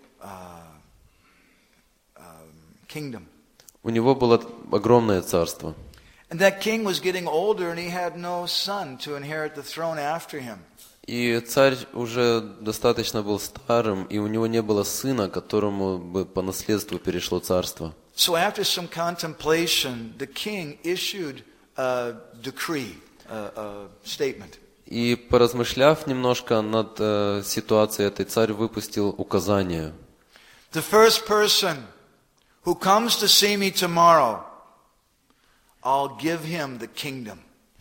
[SPEAKER 1] kingdom.
[SPEAKER 2] У него было огромное царство.
[SPEAKER 1] And that king was getting older and he had no son to inherit the throne after him.
[SPEAKER 2] И царь уже достаточно был старым, и у него не было сына, которому бы по наследству перешло царство.
[SPEAKER 1] So after some contemplation, the king issued a decree, a statement.
[SPEAKER 2] И поразмышляв немножко над ситуацией этой, царь выпустил указание.
[SPEAKER 1] The first person who comes to see me tomorrow, I'll give him the kingdom.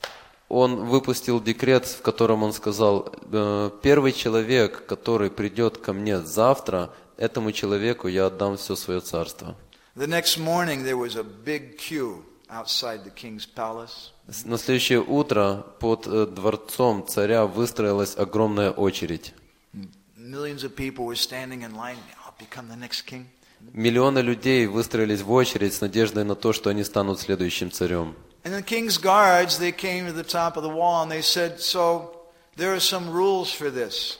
[SPEAKER 2] Он выпустил декрет, в котором он сказал: первый человек, который придет ко мне завтра, этому человеку я отдам все свое царство.
[SPEAKER 1] The next morning there was a big queue outside the king's palace.
[SPEAKER 2] На следующее утро под дворцом царя выстроилась огромная очередь.
[SPEAKER 1] Millions of people were standing in line. I'll become the next king.
[SPEAKER 2] Миллионы людей выстроились в очередь с надеждой на то, что они станут следующим царем.
[SPEAKER 1] And the king's guards, they came to the top of the wall and they said, so there are some rules for this.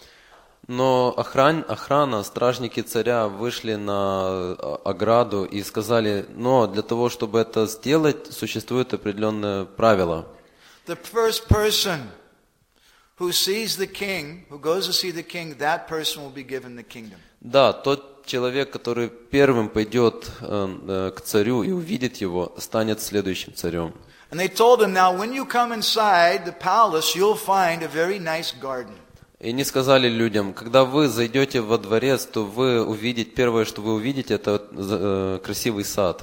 [SPEAKER 2] Но охрана, стражники царя вышли на ограду и сказали: но для того, чтобы это сделать, существует определенное правило.
[SPEAKER 1] The first person who sees the king, who goes to see the king, that person will be given the kingdom.
[SPEAKER 2] Да, тот человек, который первым пойдет к царю и увидит его, станет следующим царем.
[SPEAKER 1] And they told him, now when you come inside the palace, you'll find a very nice garden.
[SPEAKER 2] И они сказали людям: когда вы зайдете во дворец, то вы увидите, первое, что вы увидите, это красивый сад.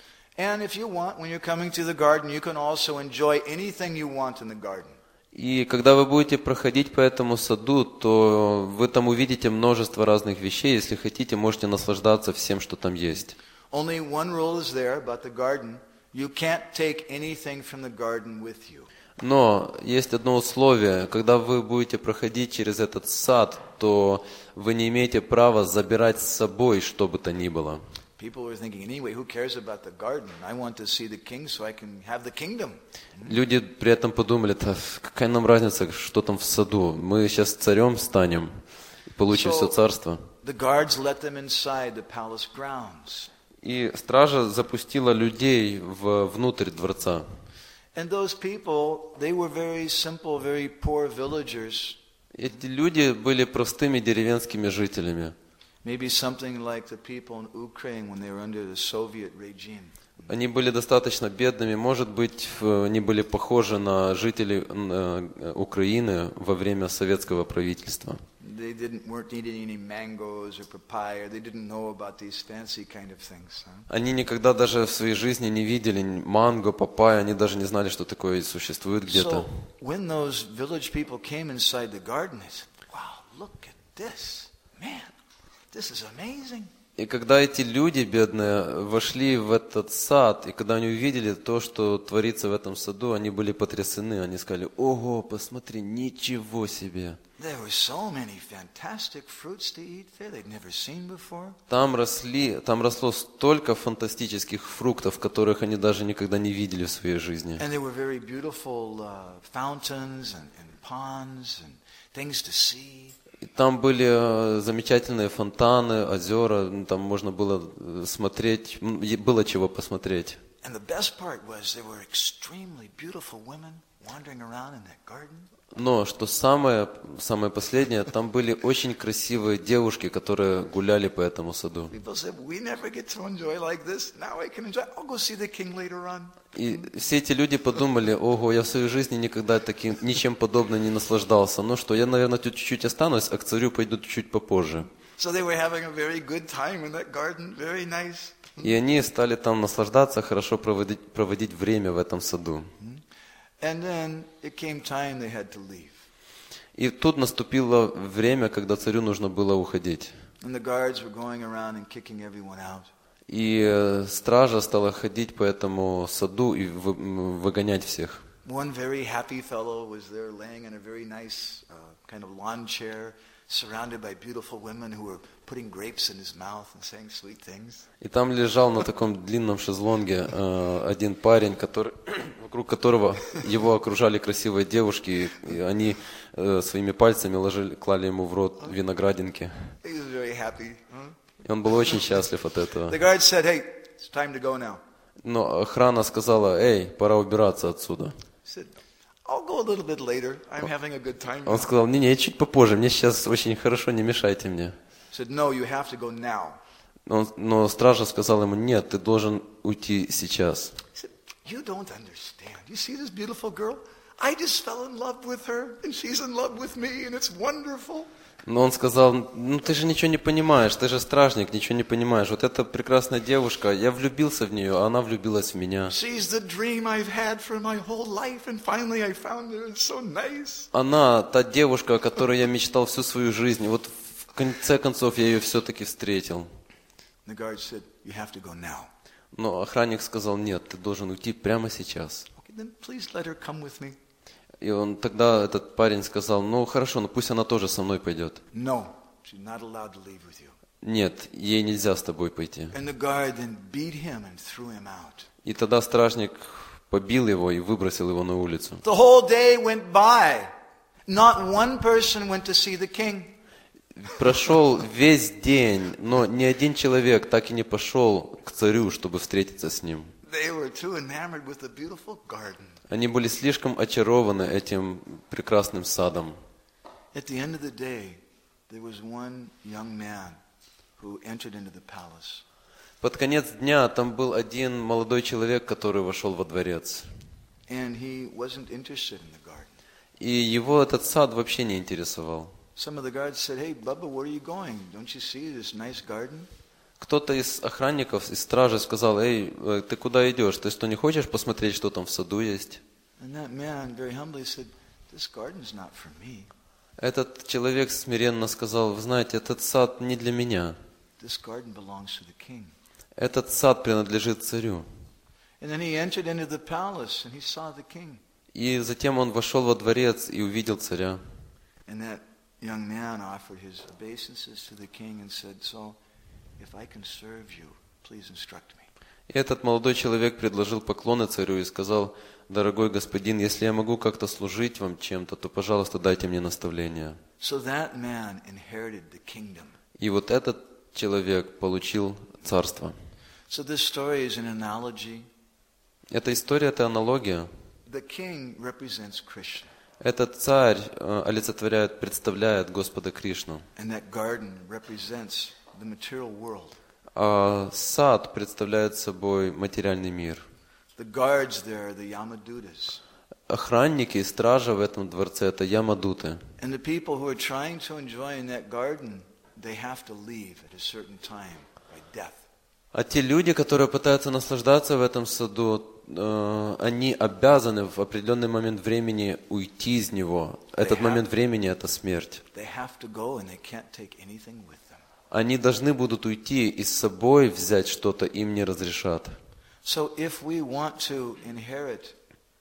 [SPEAKER 1] And if you want, when you're coming to the garden, you can also enjoy anything you want in the garden.
[SPEAKER 2] И когда вы будете проходить по этому саду, то вы там увидите множество разных вещей. Если хотите, можете наслаждаться всем, что там есть.
[SPEAKER 1] Only one rule is there about the garden. You can't take anything from the garden with you.
[SPEAKER 2] Но есть одно условие: когда вы будете проходить через этот сад, то вы не имеете права забирать с собой что бы то ни было.
[SPEAKER 1] People were thinking, anyway, who cares about the garden? I want to see the king so I can have the kingdom.
[SPEAKER 2] Люди при этом подумали: да какая нам разница, что там в саду? Мы сейчас царем станем, получим все царство.
[SPEAKER 1] The guards let them inside the palace grounds.
[SPEAKER 2] И стража запустила людей внутрь дворца.
[SPEAKER 1] And those people, they were very simple, very poor villagers.
[SPEAKER 2] Эти люди были простыми деревенскими жителями.
[SPEAKER 1] Maybe something like the people in Ukraine when they were under the Soviet regime.
[SPEAKER 2] Они были достаточно бедными, может быть, они были похожи на жителей Украины во время советского правительства.
[SPEAKER 1] they weren't eating any mangoes or papaya. They didn't know about these fancy kind of things. Huh?
[SPEAKER 2] Они никогда даже в своей жизни не видели манго, папайя, они даже не знали, что такое существует где-то.
[SPEAKER 1] So when those village people came inside the garden, they said, "Wow, look at this, man! This is amazing."
[SPEAKER 2] И когда эти люди бедные вошли в этот сад, и когда они увидели то, что творится в этом саду, они были потрясены. Они сказали: ого, посмотри, ничего себе.
[SPEAKER 1] There were so many fantastic fruits to eat there they'd never seen before.
[SPEAKER 2] Там росло столько фантастических фруктов, которых они даже никогда не видели в своей жизни.
[SPEAKER 1] And there were very beautiful fountains and ponds and things to see.
[SPEAKER 2] И там были замечательные фонтаны, озера, там можно было смотреть, было чего посмотреть.
[SPEAKER 1] And the best part was there were extremely beautiful women wandering around in that garden.
[SPEAKER 2] Но, что самое последнее, там были очень красивые девушки, которые гуляли по этому саду.
[SPEAKER 1] People said, "We never get to enjoy like this. Now I can enjoy. I'll go see the king later on."
[SPEAKER 2] И все эти люди подумали: ого, я в своей жизни никогда ничем подобным не наслаждался. Ну что, я, наверное, тут чуть-чуть останусь, а к царю пойду чуть попозже.
[SPEAKER 1] So they were having a very good time in that garden, very nice.
[SPEAKER 2] И они стали там наслаждаться, хорошо проводить время в этом саду.
[SPEAKER 1] And then it came time they had to leave.
[SPEAKER 2] И тут наступило время, когда царю нужно было уходить.
[SPEAKER 1] And the guards were going around and kicking everyone out.
[SPEAKER 2] И стража стала ходить по этому саду и выгонять всех.
[SPEAKER 1] One very happy fellow was there laying in a very nice kind of lawn chair, surrounded by beautiful women who were putting grapes in his mouth and saying sweet things.
[SPEAKER 2] И там лежал на таком длинном шезлонге один парень, вокруг которого его окружали красивые девушки, и они своими пальцами клали ему в рот виноградинки.
[SPEAKER 1] He was very happy. Huh?
[SPEAKER 2] И он был очень счастлив от этого.
[SPEAKER 1] The guards said, "Hey, it's time to go now."
[SPEAKER 2] Но охрана сказала: эй, пора убираться отсюда.
[SPEAKER 1] He said, "I'll go a little bit later. I'm having a good time."
[SPEAKER 2] Он сказал: не, чуть попозже, мне сейчас очень хорошо, не мешайте мне.
[SPEAKER 1] He said, "No, you have to go now."
[SPEAKER 2] Но стража сказала ему: нет, ты должен уйти сейчас.
[SPEAKER 1] He said, "You don't understand. You see this beautiful girl? I just fell in love with her, and she's in love with me, and it's wonderful."
[SPEAKER 2] Но он сказал: ну ты же ничего не понимаешь, ты же стражник, ничего не понимаешь. Вот эта прекрасная девушка, я влюбился в нее, а она влюбилась в меня.
[SPEAKER 1] She's the dream I've had for my whole life, and finally I found her. It's so nice.
[SPEAKER 2] Она та девушка, о которой я мечтал всю свою жизнь. И вот в конце концов я ее все-таки встретил.
[SPEAKER 1] The guard said, "You have to go now."
[SPEAKER 2] Но охранник сказал: нет, ты должен уйти прямо сейчас.
[SPEAKER 1] Okay, then please let her come with me.
[SPEAKER 2] И тогда этот парень сказал: ну хорошо, но пусть она тоже со мной пойдет.
[SPEAKER 1] No, she's not allowed to leave with you.
[SPEAKER 2] Нет, ей нельзя с тобой пойти.
[SPEAKER 1] And the guard then beat him and threw him out.
[SPEAKER 2] И тогда стражник побил его и выбросил его на улицу.
[SPEAKER 1] The whole day went by. Not one person went to see the king.
[SPEAKER 2] Прошел весь день, но ни один человек так и не пошел к царю, чтобы встретиться с ним.
[SPEAKER 1] They were too enamored with the beautiful garden.
[SPEAKER 2] Они были слишком очарованы этим прекрасным садом.
[SPEAKER 1] At the end of the day, there was one young man who entered into the palace.
[SPEAKER 2] Под конец дня там был один молодой человек, который вошел во дворец.
[SPEAKER 1] And he wasn't interested in the garden.
[SPEAKER 2] И его этот сад вообще не интересовал.
[SPEAKER 1] Some of the guards said, "Hey, Bubba, where are you going? Don't you see this nice garden?"
[SPEAKER 2] Кто-то из охранников, из стражи сказал: эй, ты куда идешь? Ты что, не хочешь посмотреть, что там в саду есть?
[SPEAKER 1] And that man very humbly said, "This garden's not for me.
[SPEAKER 2] Этот человек смиренно сказал: вы знаете, этот сад не для меня.
[SPEAKER 1] This garden belongs to the king."
[SPEAKER 2] Этот сад принадлежит царю.
[SPEAKER 1] And then he entered into the palace and he saw the king.
[SPEAKER 2] И затем он вошел во дворец и увидел царя.
[SPEAKER 1] And that young man offered his obeisances to the king and said, "So, if I can serve you, please instruct me."
[SPEAKER 2] И этот молодой человек предложил поклоны царю и сказал: дорогой господин, если я могу как-то служить вам чем-то, то, пожалуйста, дайте мне наставления.
[SPEAKER 1] So that man inherited the kingdom.
[SPEAKER 2] И вот этот человек получил царство.
[SPEAKER 1] So this story is an analogy.
[SPEAKER 2] Эта история – это аналогия.
[SPEAKER 1] The king represents Krishna.
[SPEAKER 2] Этот царь олицетворяет, представляет Господа Кришну.
[SPEAKER 1] And that garden represents the material world.
[SPEAKER 2] А сад представляет собой материальный мир.
[SPEAKER 1] The guards there are the Yamadutas.
[SPEAKER 2] охранники и стража в этом дворце — это ямадуты.
[SPEAKER 1] And the people who are trying to enjoy in that garden, they have to leave at a certain time by death.
[SPEAKER 2] А те люди, которые пытаются наслаждаться в этом саду, они обязаны в определенный момент времени уйти из него. Этот момент времени — это смерть.
[SPEAKER 1] They have to go and they can't take anything with them.
[SPEAKER 2] Они должны будут уйти и с собой взять что-то им не разрешат.
[SPEAKER 1] So if we want to inherit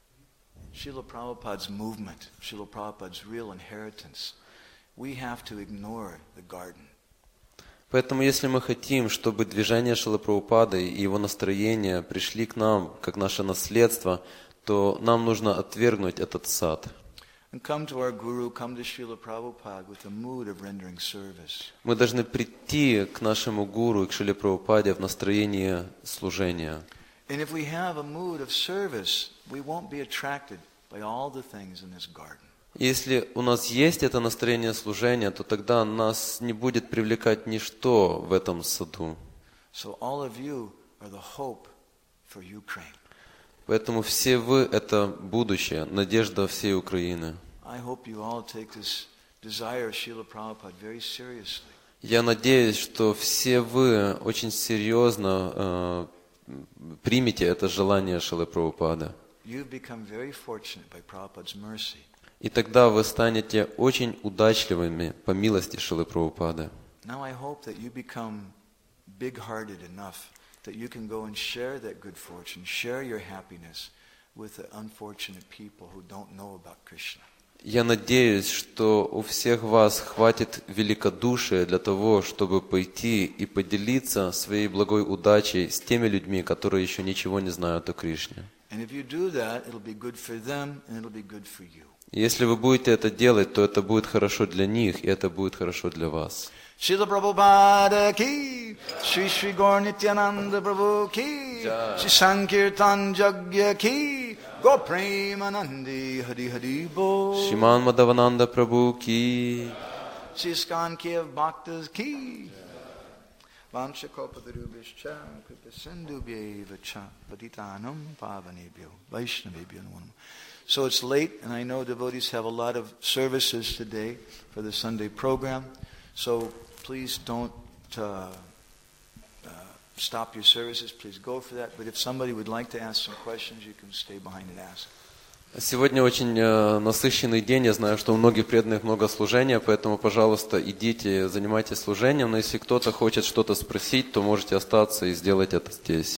[SPEAKER 1] Srila Prabhupada's movement, Srila Prabhupada's real inheritance, we have to ignore the garden.
[SPEAKER 2] Поэтому, если мы хотим, чтобы движение Шрилы Прабхупады и его настроения пришли к нам, как наше наследство, то нам нужно отвергнуть этот сад.
[SPEAKER 1] And come to our Guru, come to Srila Prabhupada with a mood of rendering service.
[SPEAKER 2] Мы должны прийти к нашему гуру и к Шриле Прабхупаде в настроении служения.
[SPEAKER 1] And if we have a mood of service, we won't be attracted by all the things in this garden.
[SPEAKER 2] Если у нас есть это настроение служения, то тогда нас не будет привлекать ничто в этом саду.
[SPEAKER 1] So all of you are the hope for Ukraine.
[SPEAKER 2] Поэтому все вы — это будущее, надежда всей Украины.
[SPEAKER 1] I hope you all take this desire of Srila Prabhupada very seriously.
[SPEAKER 2] Я надеюсь, что все вы очень серьезно примете это желание Шрилы Прабхупады.
[SPEAKER 1] You've become very fortunate by Prabhupada's mercy.
[SPEAKER 2] И тогда вы станете очень удачливыми по милости Шрилы Прабхупады.
[SPEAKER 1] Now I hope that you become big-hearted enough that you can go and share that good fortune, share your happiness with the unfortunate people who don't know about Krishna.
[SPEAKER 2] Я надеюсь, что у всех вас хватит великодушия для того, чтобы пойти и поделиться своей благой удачей с теми людьми, которые еще ничего не знают о Кришне.
[SPEAKER 1] And if you do that, it'll be good for them and it'll be good for you.
[SPEAKER 2] Если вы будете это делать, то это будет хорошо для них, и это будет хорошо для вас.
[SPEAKER 1] Srila Prabhupada ki, Shri Shri Gaur Nityananda Prabhu ki, Shri Sankirtan Jagya ki, Go Premanandi Hari Hari Bo,
[SPEAKER 2] Шриман Мадавананда Прабху ки,
[SPEAKER 1] Shri Iskan Kev Bhaktas ki, Vanchakopadarubhishcha Kripasindubhyeva cha Patitanam Pavanebhyo Vaishnavebhyo Namo. So it's late, and I know devotees have a lot of services today for the Sunday program. So please don't stop your services. Please go for that. But if somebody would like to ask some questions, you can stay behind and ask.
[SPEAKER 2] Сегодня очень насыщенный день. Я знаю, что у многих преданных много служения, поэтому, пожалуйста, идите, занимайтесь служением. Но если кто-то хочет что-то спросить, то можете остаться и сделать это здесь.